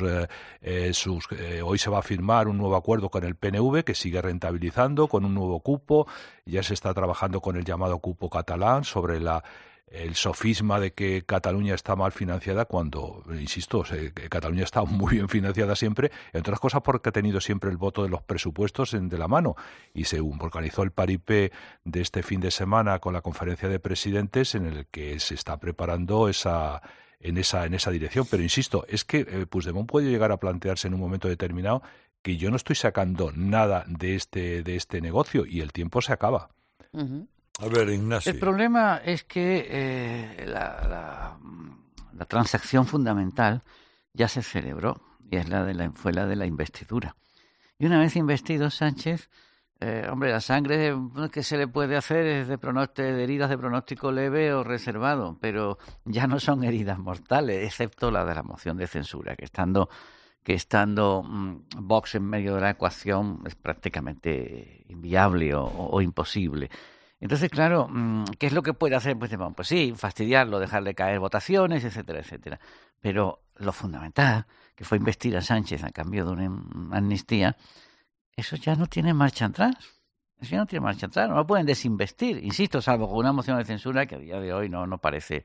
hoy se va a firmar un nuevo acuerdo con el PNV que sigue rentabilizando con un nuevo cupo. Ya se está trabajando con el llamado cupo catalán sobre el sofisma de que Cataluña está mal financiada cuando, insisto, Cataluña está muy bien financiada siempre, entre otras cosas porque ha tenido siempre el voto de los presupuestos de la mano, y se organizó el paripé de este fin de semana con la conferencia de presidentes en el que se está preparando en esa dirección. Pero insisto, es que Puigdemont puede llegar a plantearse en un momento determinado que yo no estoy sacando nada de este negocio y el tiempo se acaba. A ver, Ignacio. El problema es que la transacción fundamental ya se celebró y es fue la de la investidura. Y una vez investido Sánchez, hombre, la sangre que se le puede hacer es de heridas de pronóstico leve o reservado, pero ya no son heridas mortales, excepto la de la moción de censura, que estando Vox en medio de la ecuación es prácticamente inviable o imposible. Entonces, claro, ¿qué es lo que puede hacer Puigdemont? Pues sí, fastidiarlo, dejarle caer votaciones, etcétera, etcétera. Pero lo fundamental, que fue investir a Sánchez a cambio de una amnistía, eso ya no tiene marcha atrás. Eso ya no tiene marcha atrás, no lo pueden desinvestir. Insisto, salvo con una moción de censura que a día de hoy no parece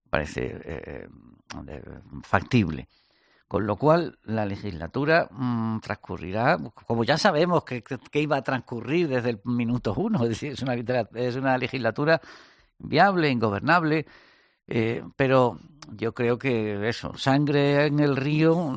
factible. Con lo cual, la legislatura transcurrirá, como ya sabemos que iba a transcurrir desde el minuto uno. Es decir, es una legislatura viable, ingobernable, pero yo creo que eso, sangre en el río,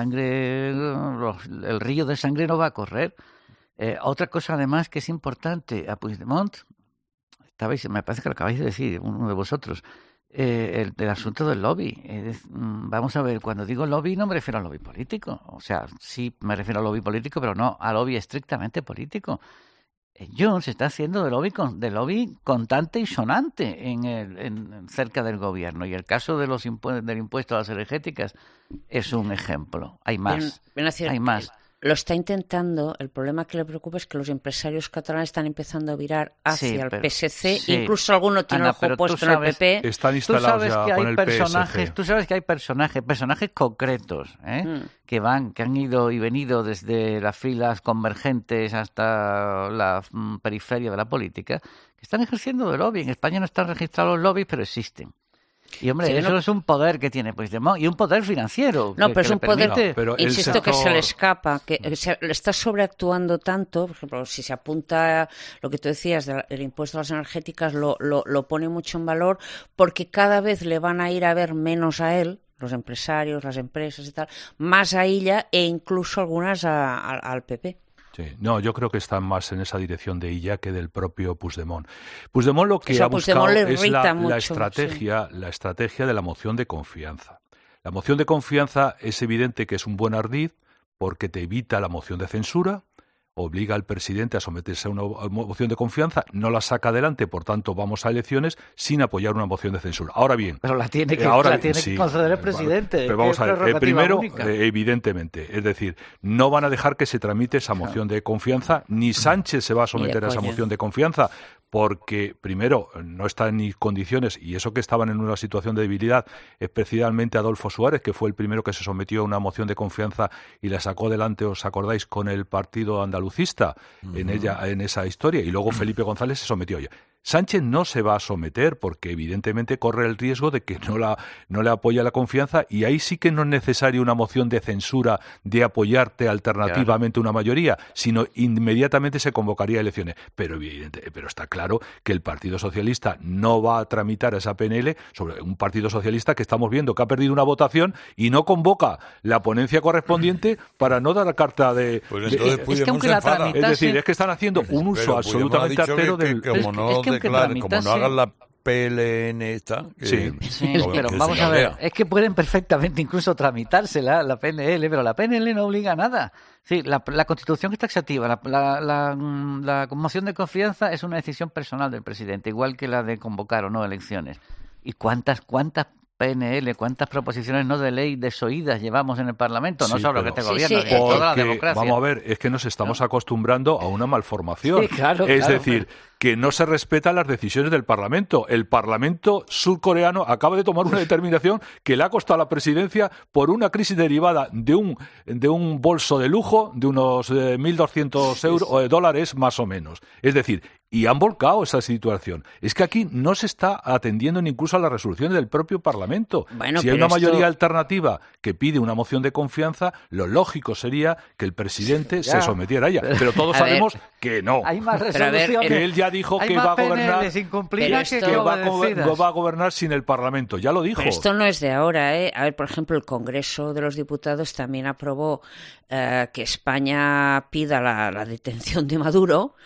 el río de sangre no va a correr. Otra cosa, además, que es importante, a Puigdemont, me parece que lo acabáis de decir, uno de vosotros, el asunto del lobby. Vamos a ver, cuando digo lobby no me refiero al lobby político. O sea, sí me refiero al lobby político, pero no al lobby estrictamente político. Junts está haciendo de lobby contante y sonante cerca del gobierno. Y el caso de del impuesto a las energéticas es un ejemplo. Hay más. Hay más. Lo está intentando. El problema que le preocupa es que los empresarios catalanes están empezando a virar hacia el PSC. Sí. Incluso alguno tiene el ojo puesto en el PP. Están instalados ya con el PSC. Tú sabes que hay personajes concretos, que han ido y venido desde las filas convergentes hasta la periferia de la política, que están ejerciendo de lobby. En España no están registrados los lobbies, pero existen. Y, hombre, eso es un poder que tiene Puigdemont y un poder financiero. No, pero es un poder, insisto, que se le escapa, que le está sobreactuando tanto. Por ejemplo, si se apunta lo que tú decías del impuesto a las energéticas, lo pone mucho en valor porque cada vez le van a ir a ver menos a él, los empresarios, las empresas y tal, más a ella e incluso algunas al PP. Sí, no, yo creo que están más en esa dirección de Illa que del propio Puigdemont. Puigdemont lo que ha buscado es la estrategia de la moción de confianza. La moción de confianza es evidente que es un buen ardid porque te evita la moción de censura, obliga al presidente a someterse a una moción de confianza, no la saca adelante, por tanto vamos a elecciones sin apoyar una moción de censura. Ahora bien... Pero la tiene que conceder el presidente. Pero vamos a ver, primero, evidentemente, es decir, no van a dejar que se tramite esa moción de confianza, ni Sánchez se va a someter a esa moción de confianza, porque, primero, no está en condiciones, y eso que estaban en una situación de debilidad, especialmente Adolfo Suárez, que fue el primero que se sometió a una moción de confianza y la sacó adelante, ¿os acordáis?, con el partido andalucista en esa historia, y luego Felipe González se sometió ya. Sánchez no se va a someter porque evidentemente corre el riesgo de que no le apoya la confianza, y ahí sí que no es necesaria una moción de censura de apoyarte alternativamente una mayoría, sino inmediatamente se convocaría elecciones. Pero está claro que el Partido Socialista no va a tramitar esa PNL sobre un Partido Socialista que estamos viendo que ha perdido una votación y no convoca la ponencia correspondiente para no dar carta de... es que aunque la tramitase... Es decir, es que están haciendo un uso absolutamente artero del... Como no hagan la PLN esta... pero vamos a ver, es que pueden perfectamente incluso tramitársela, la PNL, pero la PNL no obliga a nada. Sí, la Constitución es taxativa, la moción de confianza es una decisión personal del presidente, igual que la de convocar o no elecciones. ¿Y cuántas PNL, cuántas proposiciones no de ley desoídas llevamos en el Parlamento? No solo que este gobierno, sino toda la democracia. Vamos a ver, es que nos estamos acostumbrando a una malformación. Es decir, que no se respetan las decisiones del Parlamento. El Parlamento surcoreano acaba de tomar una determinación que le ha costado a la presidencia por una crisis derivada de un bolso de lujo de unos 1.200 dólares más o menos. Es decir, y han volcado esa situación. Es que aquí no se está atendiendo ni incluso a las resoluciones del propio Parlamento. Si hay una mayoría alternativa que pide una moción de confianza, lo lógico sería que el presidente se sometiera a ella. Pero todos sabemos que no. Hay más resoluciones. Que él ya dijo que va a gobernar, va a gobernar sin el Parlamento. Ya lo dijo. Pero esto no es de ahora, ¿eh? A ver, por ejemplo, el Congreso de los Diputados también aprobó que España pida la detención de Maduro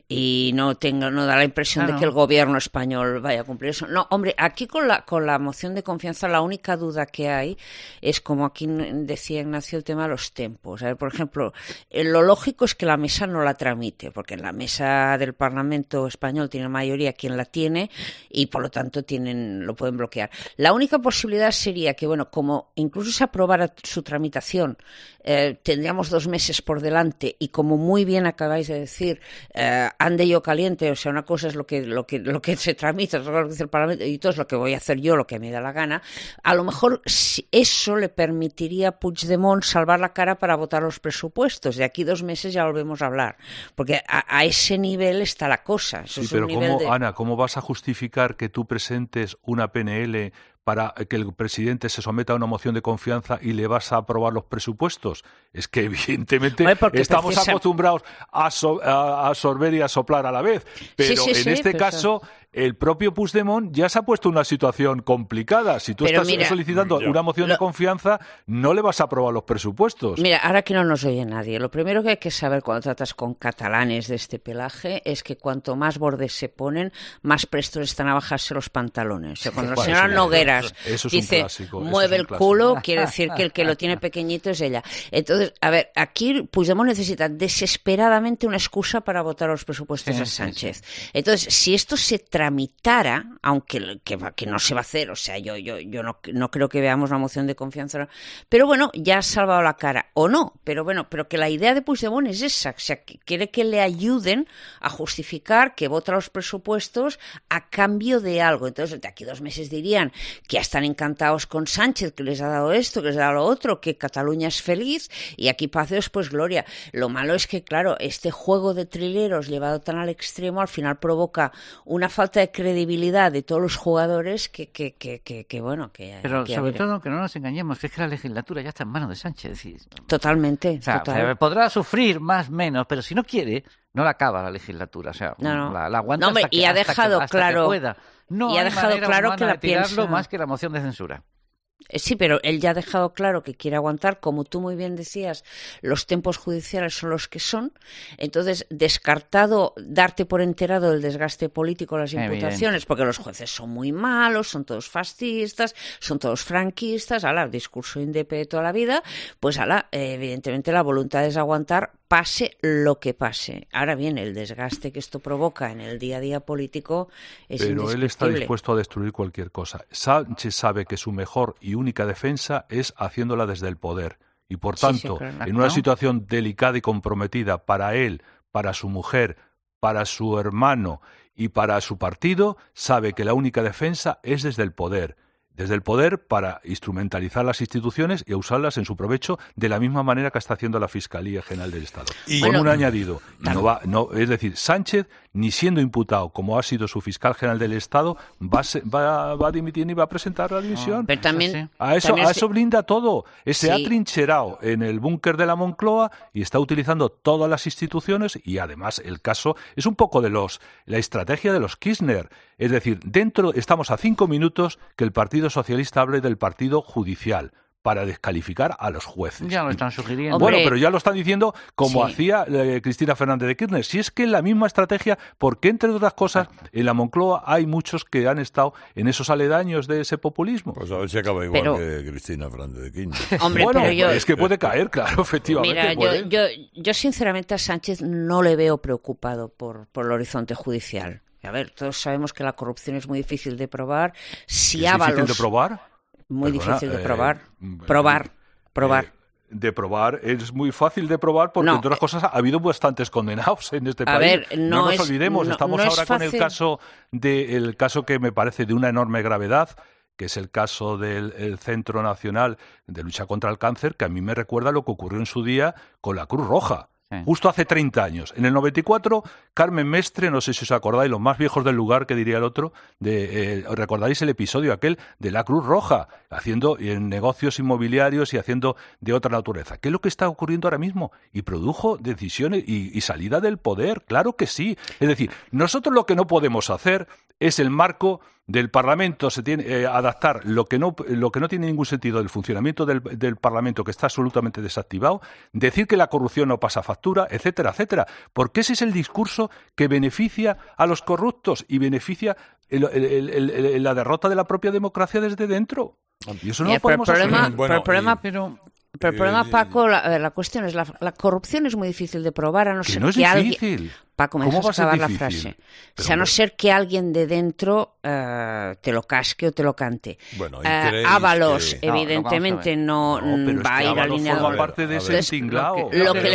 y no da la impresión de que el gobierno español vaya a cumplir eso. No, hombre, aquí con la moción de confianza la única duda que hay es, como aquí decía Ignacio, el tema de los tiempos. A ver, por ejemplo, lo lógico es que la mesa no la tramite, porque en la mesa del Parlamento español tiene mayoría quien la tiene y por lo tanto lo pueden bloquear. La única posibilidad sería que, bueno, como incluso se aprobara su tramitación, tendríamos 2 meses por delante y, como muy bien acabáis de decir, ande yo caliente, o sea, una cosa es lo que se tramita, otra cosa es lo que dice el Parlamento, y todo es lo que voy a hacer yo, lo que me da la gana. A lo mejor eso le permitiría a Puigdemont salvar la cara para votar los presupuestos. De aquí 2 meses ya volvemos a hablar, porque a ese nivel está la cosa. Eso sí, pero Ana, ¿cómo vas a justificar que tú presentes una PNL para que el presidente se someta a una moción de confianza y le vas a aprobar los presupuestos? Es que evidentemente estamos acostumbrados a absorber y a soplar a la vez. Pero en este caso, el propio Puigdemont ya se ha puesto en una situación complicada. Si tú estás solicitando una moción de confianza, no le vas a aprobar los presupuestos. Mira, ahora que no nos oye nadie, lo primero que hay que saber cuando tratas con catalanes de este pelaje es que cuanto más bordes se ponen, más prestos están a bajarse los pantalones. O sea, cuando la señora Noguera dice, mueve el culo, quiere decir que el que lo tiene pequeñito es ella. Entonces, a ver, aquí Puigdemont necesita desesperadamente una excusa para votar los presupuestos a Sánchez. Entonces, si esto se tramitara, aunque que no se va a hacer, o sea, yo no creo que veamos una moción de confianza, pero bueno, ya ha salvado la cara, o no, pero que la idea de Puigdemont es esa, o sea, que quiere que le ayuden a justificar que vota los presupuestos a cambio de algo. Entonces, de aquí 2 meses dirían que ya están encantados con Sánchez, que les ha dado esto, que les ha dado lo otro, que Cataluña es feliz, y aquí Paceos, pues gloria. Lo malo es que, claro, este juego de trileros llevado tan al extremo al final provoca una falta de credibilidad de todos los jugadores que bueno, que... Pero sobre todo, que no nos engañemos, que es que la legislatura ya está en manos de Sánchez. Totalmente. O sea, podrá sufrir más, menos, pero si no quiere, no la acaba la legislatura. O sea, la aguanta hasta que pueda. No y ha dejado claro que la piensa más que la moción de censura. Sí, pero él ya ha dejado claro que quiere aguantar, como tú muy bien decías, los tiempos judiciales son los que son, entonces descartado darte por enterado del desgaste político, las imputaciones, evidente, porque los jueces son muy malos, son todos fascistas, son todos franquistas, el discurso INDEP de toda la vida, pues evidentemente la voluntad es aguantar pase lo que pase. Ahora bien, el desgaste que esto provoca en el día a día político es indescriptible. Pero él está dispuesto a destruir cualquier cosa. Sánchez sabe que su mejor y única defensa es haciéndola desde el poder. Y por tanto, en una situación delicada y comprometida para él, para su mujer, para su hermano y para su partido, sabe que la única defensa es desde el poder. Desde el poder para instrumentalizar las instituciones y usarlas en su provecho de la misma manera que está hacicia la Fiscalía General del Estado. Con un añadido. Es decir, Sánchez, ni siendo imputado como ha sido su fiscal general del Estado, va a dimitir ni va a presentar la dimisión. Pero también, a eso blinda todo. Se ha trincherado en el búnker de la Moncloa y está utilizando todas las instituciones y además el caso es un poco de la estrategia de los Kirchner. Es decir, estamos a 5 minutos que el Partido Socialista hable del partido judicial para descalificar a los jueces. Ya lo están sugiriendo. Bueno, pero ya lo están diciendo como hacía Cristina Fernández de Kirchner. Si es que es la misma estrategia, porque entre otras cosas, en la Moncloa hay muchos que han estado en esos aledaños de ese populismo. Pues a ver si acaba igual que Cristina Fernández de Kirchner. Hombre, bueno, pero es que puede caer, claro, efectivamente. Mira, yo sinceramente a Sánchez no le veo preocupado por el horizonte judicial. A ver, todos sabemos que la corrupción es muy difícil de probar. ¿Es difícil de probar? Muy difícil de probar. Probar. De probar es muy fácil de probar porque, entre otras cosas, ha habido bastantes condenados en este país. Ver, no nos olvidemos, estamos ahora con el caso que me parece de una enorme gravedad, que es el caso del Centro Nacional de Lucha contra el Cáncer, que a mí me recuerda lo que ocurrió en su día con la Cruz Roja. Justo hace 30 años. En el 94, Carmen Mestre, no sé si os acordáis, los más viejos del lugar, que diría el otro, recordáis el episodio aquel de la Cruz Roja, haciendo negocios inmobiliarios y haciendo de otra naturaleza. ¿Qué es lo que está ocurriendo ahora mismo? Y produjo decisiones y salida del poder, claro que sí. Es decir, nosotros lo que no podemos hacer es el marco del Parlamento, se tiene adaptar lo que no tiene ningún sentido del funcionamiento del Parlamento, que está absolutamente desactivado, decir que la corrupción no pasa factura, etcétera, etcétera, porque ese es el discurso que beneficia a los corruptos y beneficia la derrota de la propia democracia desde dentro. Y eso no lo podemos hacer. Pero el problema, Paco, la cuestión es la corrupción es muy difícil de probar, a no ser que alguien... Paco, me dejas acabar la frase. O sea, a no ser que alguien de dentro te lo casque o te lo cante. Bueno, Ábalos, evidentemente, no va a ir alineado. Forma parte de ese tinglao.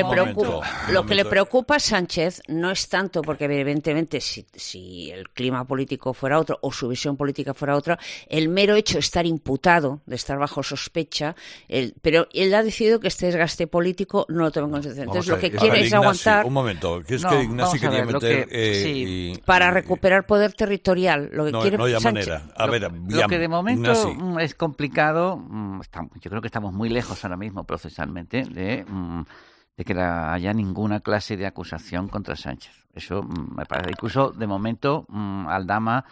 Lo que le preocupa a Sánchez no es tanto porque, evidentemente, si el clima político fuera otro o su visión política fuera otra, el mero hecho de estar imputado, de estar bajo sospecha, pero él ha decidido que este desgaste político no lo toma en consideración. Entonces, lo que quiere es aguantar... Un momento, que es que Ignacio quería meter... para recuperar poder territorial. Lo que quiere no hay Sánchez, manera. A ver, lo que de momento es complicado, yo creo que estamos muy lejos ahora mismo procesalmente de que haya ninguna clase de acusación contra Sánchez. Eso me parece. Incluso de momento Aldama...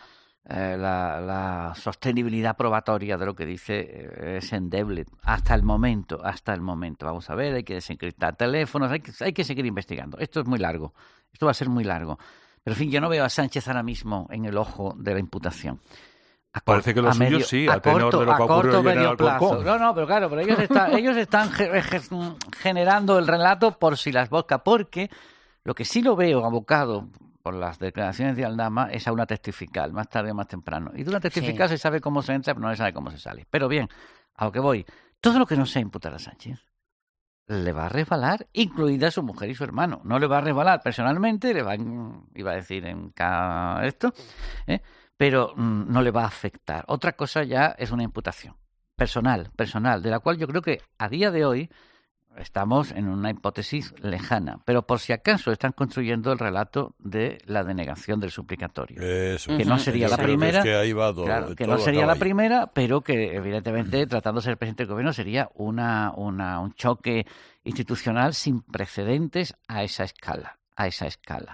la sostenibilidad probatoria de lo que dice es endeble hasta el momento. Vamos a ver, hay que desencriptar teléfonos, hay que seguir investigando. Esto es muy largo, esto va a ser muy largo. Pero en fin, yo no veo a Sánchez ahora mismo en el ojo de la imputación. Parece que lo suyo sí, a tenor de lo que ocurrió ayer en Alcorcón. No, pero claro, ellos están generando el relato por si las boca, porque lo que sí lo veo abocado por las declaraciones de Aldama es a una testifical, más tarde o más temprano. Y de una testifical se sabe cómo se entra, pero no se sabe cómo se sale. Pero bien, a lo que voy, todo lo que no se imputará a Sánchez le va a resbalar, incluida su mujer y su hermano. No le va a resbalar personalmente, iba a decir en cada esto, pero no le va a afectar. Otra cosa ya es una imputación personal, de la cual yo creo que a día de hoy estamos en una hipótesis lejana, pero por si acaso están construyendo el relato de la denegación del suplicatorio. Eso, que no sería la primera, que no sería la primera, pero que evidentemente tratando de ser presidente del gobierno sería un choque institucional sin precedentes a esa escala.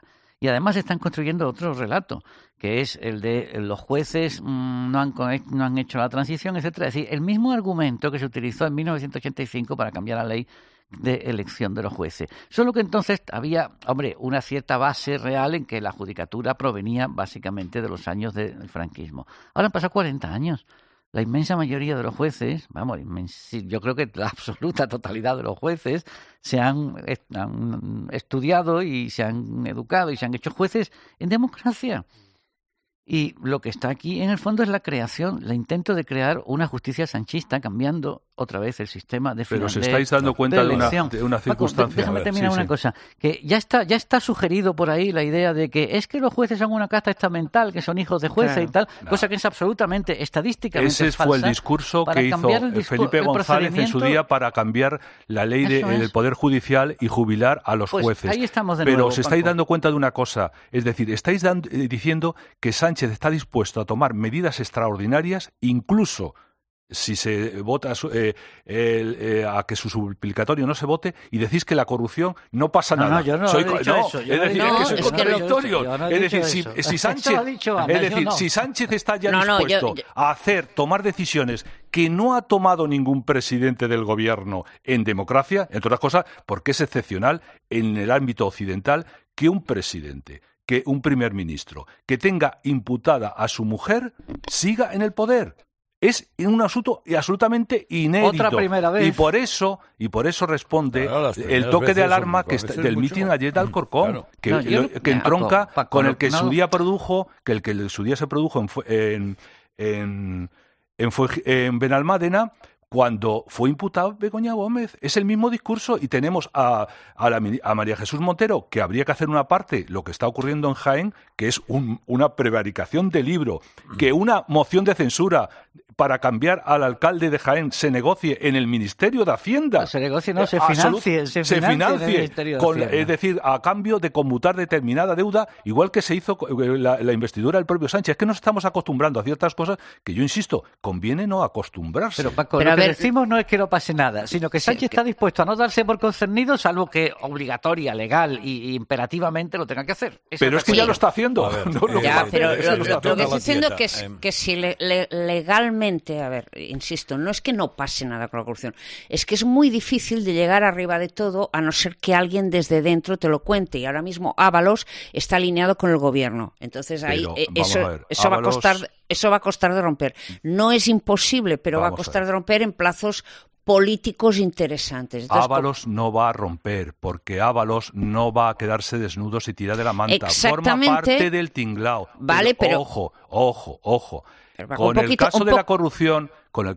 Y además están construyendo otro relato, que es el de los jueces no han hecho la transición, etcétera. Es decir, el mismo argumento que se utilizó en 1985 para cambiar la ley de elección de los jueces. Solo que entonces había, una cierta base real en que la judicatura provenía básicamente de los años del franquismo. Ahora han pasado 40 años. La inmensa mayoría de los jueces, yo creo que la absoluta totalidad de los jueces se han estudiado y se han educado y se han hecho jueces en democracia. Y lo que está aquí, en el fondo, es el intento de crear una justicia sanchista, cambiando otra vez el sistema de Pero os estáis dando cuenta de una circunstancia. Paco, déjame terminar una cosa. Que ya está sugerido por ahí la idea de que es que los jueces son una casta estamental, que son hijos de jueces y tal, cosa que es absolutamente estadísticamente falsa. Ese fue el discurso que hizo Felipe González en su día para cambiar la ley del Poder Judicial y jubilar a los jueces. Ahí estamos de Pero nuevo, os estáis Paco. dando cuenta de una cosa. Es decir, estáis diciendo que Sánchez está dispuesto a tomar medidas extraordinarias, incluso si se vota a que su suplicatorio no se vote, y decís que la corrupción no pasa nada. No, yo no he dicho eso. Es decir, es que soy contradictorio. Es decir, si Sánchez está ya dispuesto a tomar decisiones que no ha tomado ningún presidente del gobierno en democracia, entre otras cosas, porque es excepcional en el ámbito occidental que un presidente, que un primer ministro, que tenga imputada a su mujer, siga en el poder. Es un asunto absolutamente inédito. Otra primera vez. Y por eso responde el toque de alarma del mitin ayer de Alcorcón, que entronca con el que su día produjo, que su día se produjo en Benalmádena, cuando fue imputado Begoña Gómez. Es el mismo discurso, y tenemos a María Jesús Montero, que habría que hacer una parte, lo que está ocurriendo en Jaén, que es una prevaricación de libro, que una moción de censura para cambiar al alcalde de Jaén se negocie en el Ministerio de Hacienda. Se negocie, no, se financie es decir, a cambio de conmutar determinada deuda, igual que se hizo la investidura del propio Sánchez. Es que nos estamos acostumbrando a ciertas cosas que yo insisto, conviene no acostumbrarse. Pero Paco, lo que decimos no es que no pase nada, sino que Sánchez está dispuesto a no darse por concernido, salvo que obligatoria, legal y imperativamente lo tenga que hacer. Pero es que ya lo está haciendo. Lo que estoy diciendo es que si legalmente, a ver, insisto, no es que no pase nada con la corrupción, es que es muy difícil de llegar arriba de todo a no ser que alguien desde dentro te lo cuente, y ahora mismo Ábalos está alineado con el gobierno. Entonces ahí eso va a costar de romper. No es imposible, pero va a costar de romper en plazos políticos interesantes. Entonces, Ábalos no va a romper, porque Ábalos no va a quedarse desnudo si tira de la manta. Exactamente. Forma parte del tinglao. Vale, pero ojo. Con el caso de la corrupción,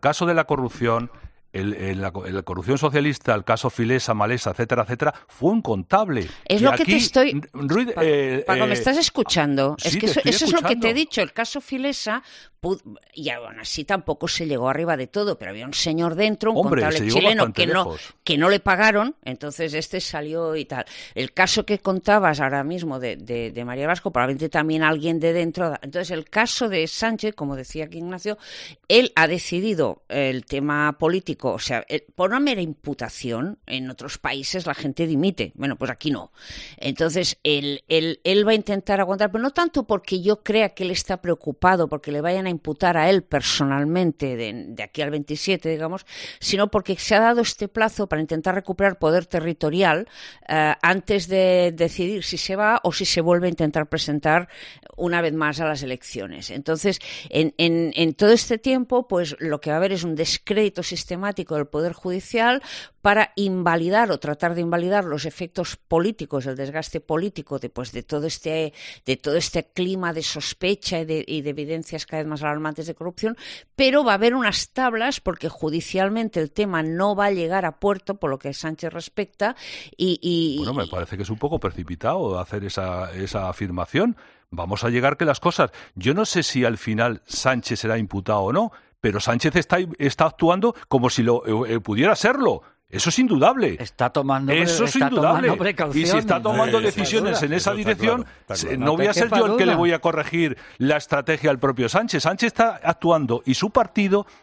la corrupción socialista, el caso Filesa, Malesa, etcétera, fue un contable. Es lo que te estoy... Paco, ¿me estás escuchando? Sí, es que eso es lo que te he dicho. El caso Filesa, y aún así tampoco se llegó arriba de todo, pero había un señor dentro, un contable chileno que no le pagaron, entonces este salió y tal. El caso que contabas ahora mismo de María Vasco, probablemente también alguien de dentro. Entonces el caso de Sánchez, como decía aquí Ignacio, él ha decidido el tema político. O sea, por una mera imputación, en otros países la gente dimite. Bueno, pues aquí no. Entonces, él va a intentar aguantar, pero no tanto porque yo crea que él está preocupado porque le vayan a imputar a él personalmente de aquí al 27, digamos, sino porque se ha dado este plazo para intentar recuperar poder territorial antes de decidir si se va o si se vuelve a intentar presentar una vez más a las elecciones. Entonces, en todo este tiempo, pues lo que va a haber es un descrédito sistemático del Poder Judicial para invalidar o tratar de invalidar los efectos políticos, el desgaste político de todo este clima de sospecha y de evidencias cada vez más alarmantes de corrupción, pero va a haber unas tablas porque judicialmente el tema no va a llegar a puerto por lo que a Sánchez respecta Bueno, me parece que es un poco precipitado hacer esa afirmación. Vamos a llegar que las cosas... Yo no sé si al final Sánchez será imputado o no, pero Sánchez está actuando como si pudiera serlo. Eso es indudable. Está tomando precauciones. Y si está tomando decisiones en esa dirección, no voy a ser yo el que le voy a corregir la estrategia al propio Sánchez. Sánchez está actuando y su partido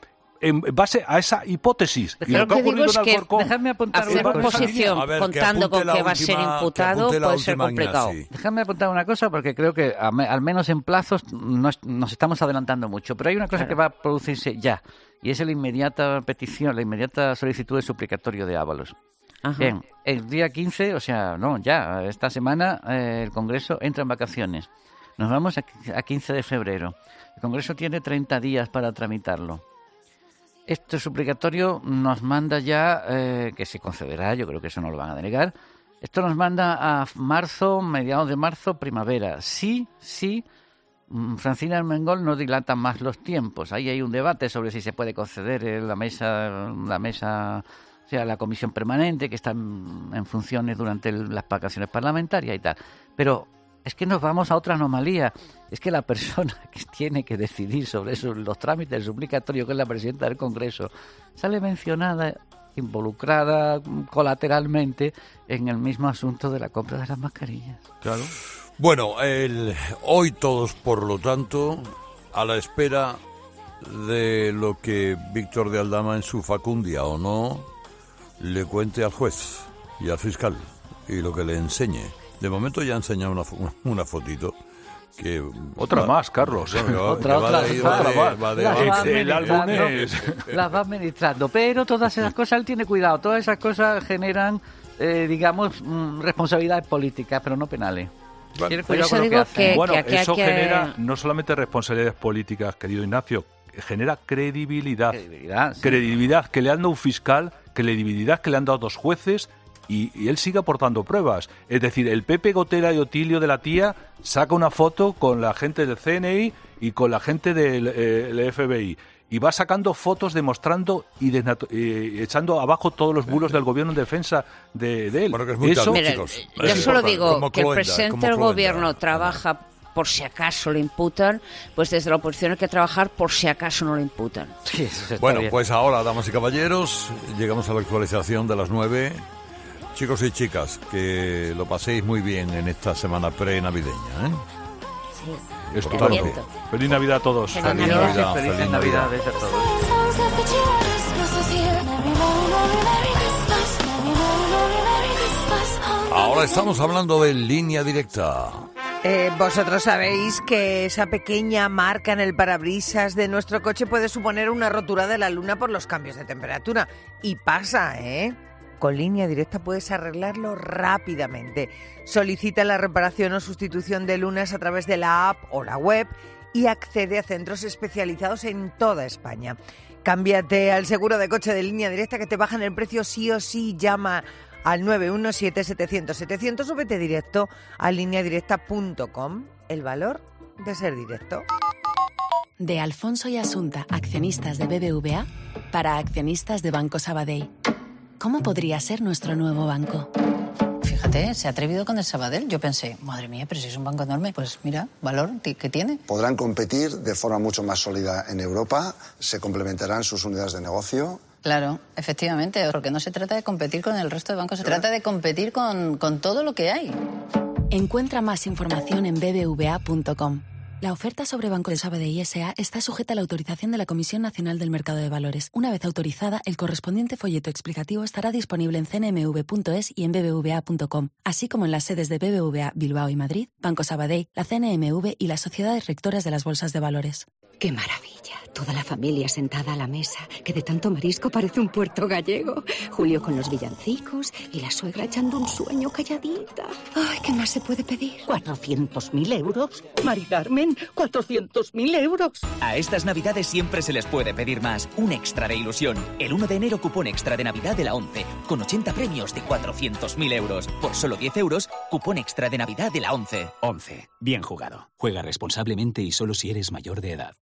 en base a esa hipótesis. Y lo que digo es que dejadme apuntar hacer oposición contando con que va a ser imputado puede ser complicado. Déjame apuntar una cosa porque creo que al menos en plazos nos estamos adelantando mucho, pero hay una cosa que va a producirse ya y es la inmediata petición, la inmediata solicitud de suplicatorio de Ábalos. Ajá. Bien, el día 15, o sea, no, ya, esta semana el Congreso entra en vacaciones. Nos vamos a 15 de febrero. El Congreso tiene 30 días para tramitarlo. Este suplicatorio nos manda ya, que se concederá, yo creo que eso no lo van a denegar, esto nos manda a marzo, mediados de marzo, primavera. Sí, Francina Armengol no dilata más los tiempos. Ahí hay un debate sobre si se puede conceder la mesa, o sea, la comisión permanente que está en funciones durante las vacaciones parlamentarias y tal. Pero es que nos vamos a otra anomalía. Es que la persona que tiene que decidir sobre eso, los trámites del suplicatorio, que es la presidenta del Congreso, sale mencionada, involucrada colateralmente en el mismo asunto de la compra de las mascarillas. Claro. Bueno, hoy todos, por lo tanto, a la espera de lo que Víctor de Aldama en su facundia o no le cuente al juez y al fiscal y lo que le enseñe. De momento ya ha enseñado una fotito que otra más, Carlos. Otra más. El álbum las va administrando, pero todas esas cosas él tiene cuidado. Todas esas cosas generan, digamos, responsabilidades políticas, pero no penales. Por eso digo que eso genera no solamente responsabilidades políticas, querido Ignacio, genera credibilidad. Credibilidad que le han dado un fiscal, credibilidad que le han dado dos jueces y él sigue aportando pruebas. Es decir, el Pepe Gotera y Otilio de la Tía saca una foto con la gente del CNI y con la gente del FBI. Y va sacando fotos demostrando y echando abajo todos los bulos del gobierno en defensa de él. Bueno, que es muy eso, tarde, chicos. Yo solo digo que el presidente del gobierno trabaja por si acaso le imputan, pues desde la oposición hay que trabajar por si acaso no le imputan. Sí, bueno, pues ahora, damas y caballeros, llegamos a la actualización de las 9. Chicos y chicas, que lo paséis muy bien en esta semana pre-navideña, ¿eh? Sí. Estupendo. Feliz Navidad a todos. Feliz Navidad a todos. Ahora estamos hablando de Línea Directa. Vosotros sabéis que esa pequeña marca en el parabrisas de nuestro coche puede suponer una rotura de la luna por los cambios de temperatura. Y pasa, ¿eh? Con Línea Directa puedes arreglarlo rápidamente. Solicita la reparación o sustitución de lunas a través de la app o la web y accede a centros especializados en toda España. Cámbiate al seguro de coche de Línea Directa que te bajan el precio sí o sí. Llama al 917-700-700 o vete directo a lineadirecta.com. El valor de ser directo. De Alfonso y Asunta, accionistas de BBVA, para accionistas de Banco Sabadell. ¿Cómo podría ser nuestro nuevo banco? Fíjate, se ha atrevido con el Sabadell. Yo pensé, madre mía, pero si es un banco enorme. Pues mira, valor que tiene. Podrán competir de forma mucho más sólida en Europa, se complementarán sus unidades de negocio. Claro, efectivamente, porque no se trata de competir con el resto de bancos, se trata de competir con todo lo que hay. Encuentra más información en bbva.com. La oferta sobre Banco de Sabadell S.A. está sujeta a la autorización de la Comisión Nacional del Mercado de Valores. Una vez autorizada, el correspondiente folleto explicativo estará disponible en cnmv.es y en bbva.com, así como en las sedes de BBVA Bilbao y Madrid, Banco Sabadell, la CNMV y las sociedades rectoras de las bolsas de valores. ¡Qué maravilla! Toda la familia sentada a la mesa, que de tanto marisco parece un puerto gallego. Julio con los villancicos y la suegra echando un sueño calladita. ¡Ay, qué más se puede pedir! ¿400.000 euros? Mari Carmen, ¡400.000 euros! A estas Navidades siempre se les puede pedir más. Un extra de ilusión. El 1 de enero, cupón extra de Navidad de la 11, con 80 premios de 400.000 euros. Por solo 10 euros, cupón extra de Navidad de la 11. 11. Bien jugado. Juega responsablemente y solo si eres mayor de edad.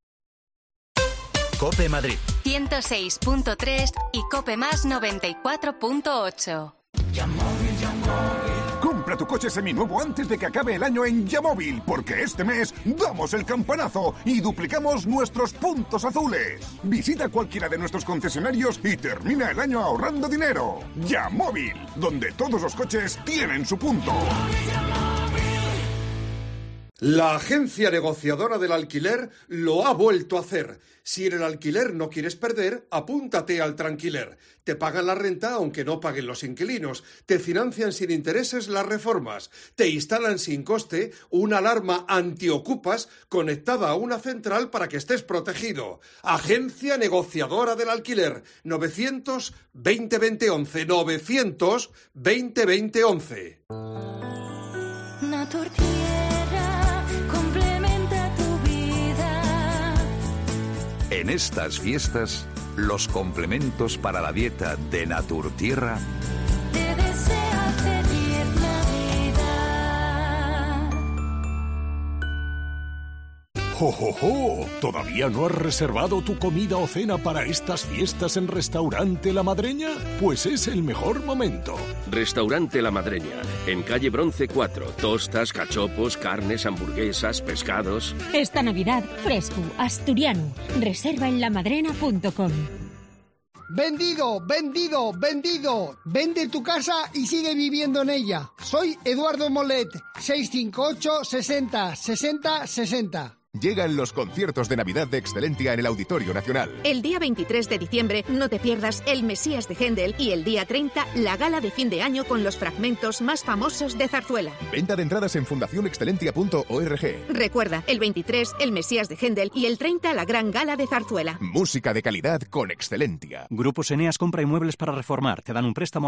COPE Madrid 106.3 y COPE Más 94.8. Compra tu coche seminuevo antes de que acabe el año en Yamóvil, porque este mes damos el campanazo y duplicamos nuestros puntos azules. Visita cualquiera de nuestros concesionarios y termina el año ahorrando dinero. Yamóvil, donde todos los coches tienen su punto. La agencia negociadora del alquiler lo ha vuelto a hacer. Si en el alquiler no quieres perder, apúntate al Tranquiler. Te pagan la renta aunque no paguen los inquilinos. Te financian sin intereses las reformas. Te instalan sin coste una alarma antiocupas conectada a una central para que estés protegido. Agencia negociadora del alquiler. 900 20 20 11. 900 20 20 11. En estas fiestas, los complementos para la dieta de Naturtierra te desea feliz Navidad. ¡Jo, jo, jo! ¿Todavía no has reservado tu comida o cena para estas fiestas en Restaurante La Madreña? Pues es el mejor momento. Restaurante La Madreña, en calle Bronce 4. Tostas, cachopos, carnes, hamburguesas, pescados. Esta Navidad, fresco, asturiano. Reserva en lamadrena.com. ¡Vendido, vendido, vendido! Vende tu casa y sigue viviendo en ella. Soy Eduardo Molet, 658 60 60 60. Llegan los conciertos de Navidad de Excelentia en el Auditorio Nacional. El día 23 de diciembre no te pierdas El Mesías de Händel y el día 30 la gala de fin de año con los fragmentos más famosos de Zarzuela. Venta de entradas en fundacionexcelentia.org. Recuerda, el 23 El Mesías de Händel y el 30 la gran gala de Zarzuela. Música de calidad con Excelentia. Grupos Eneas compra inmuebles para reformar. Te dan un préstamo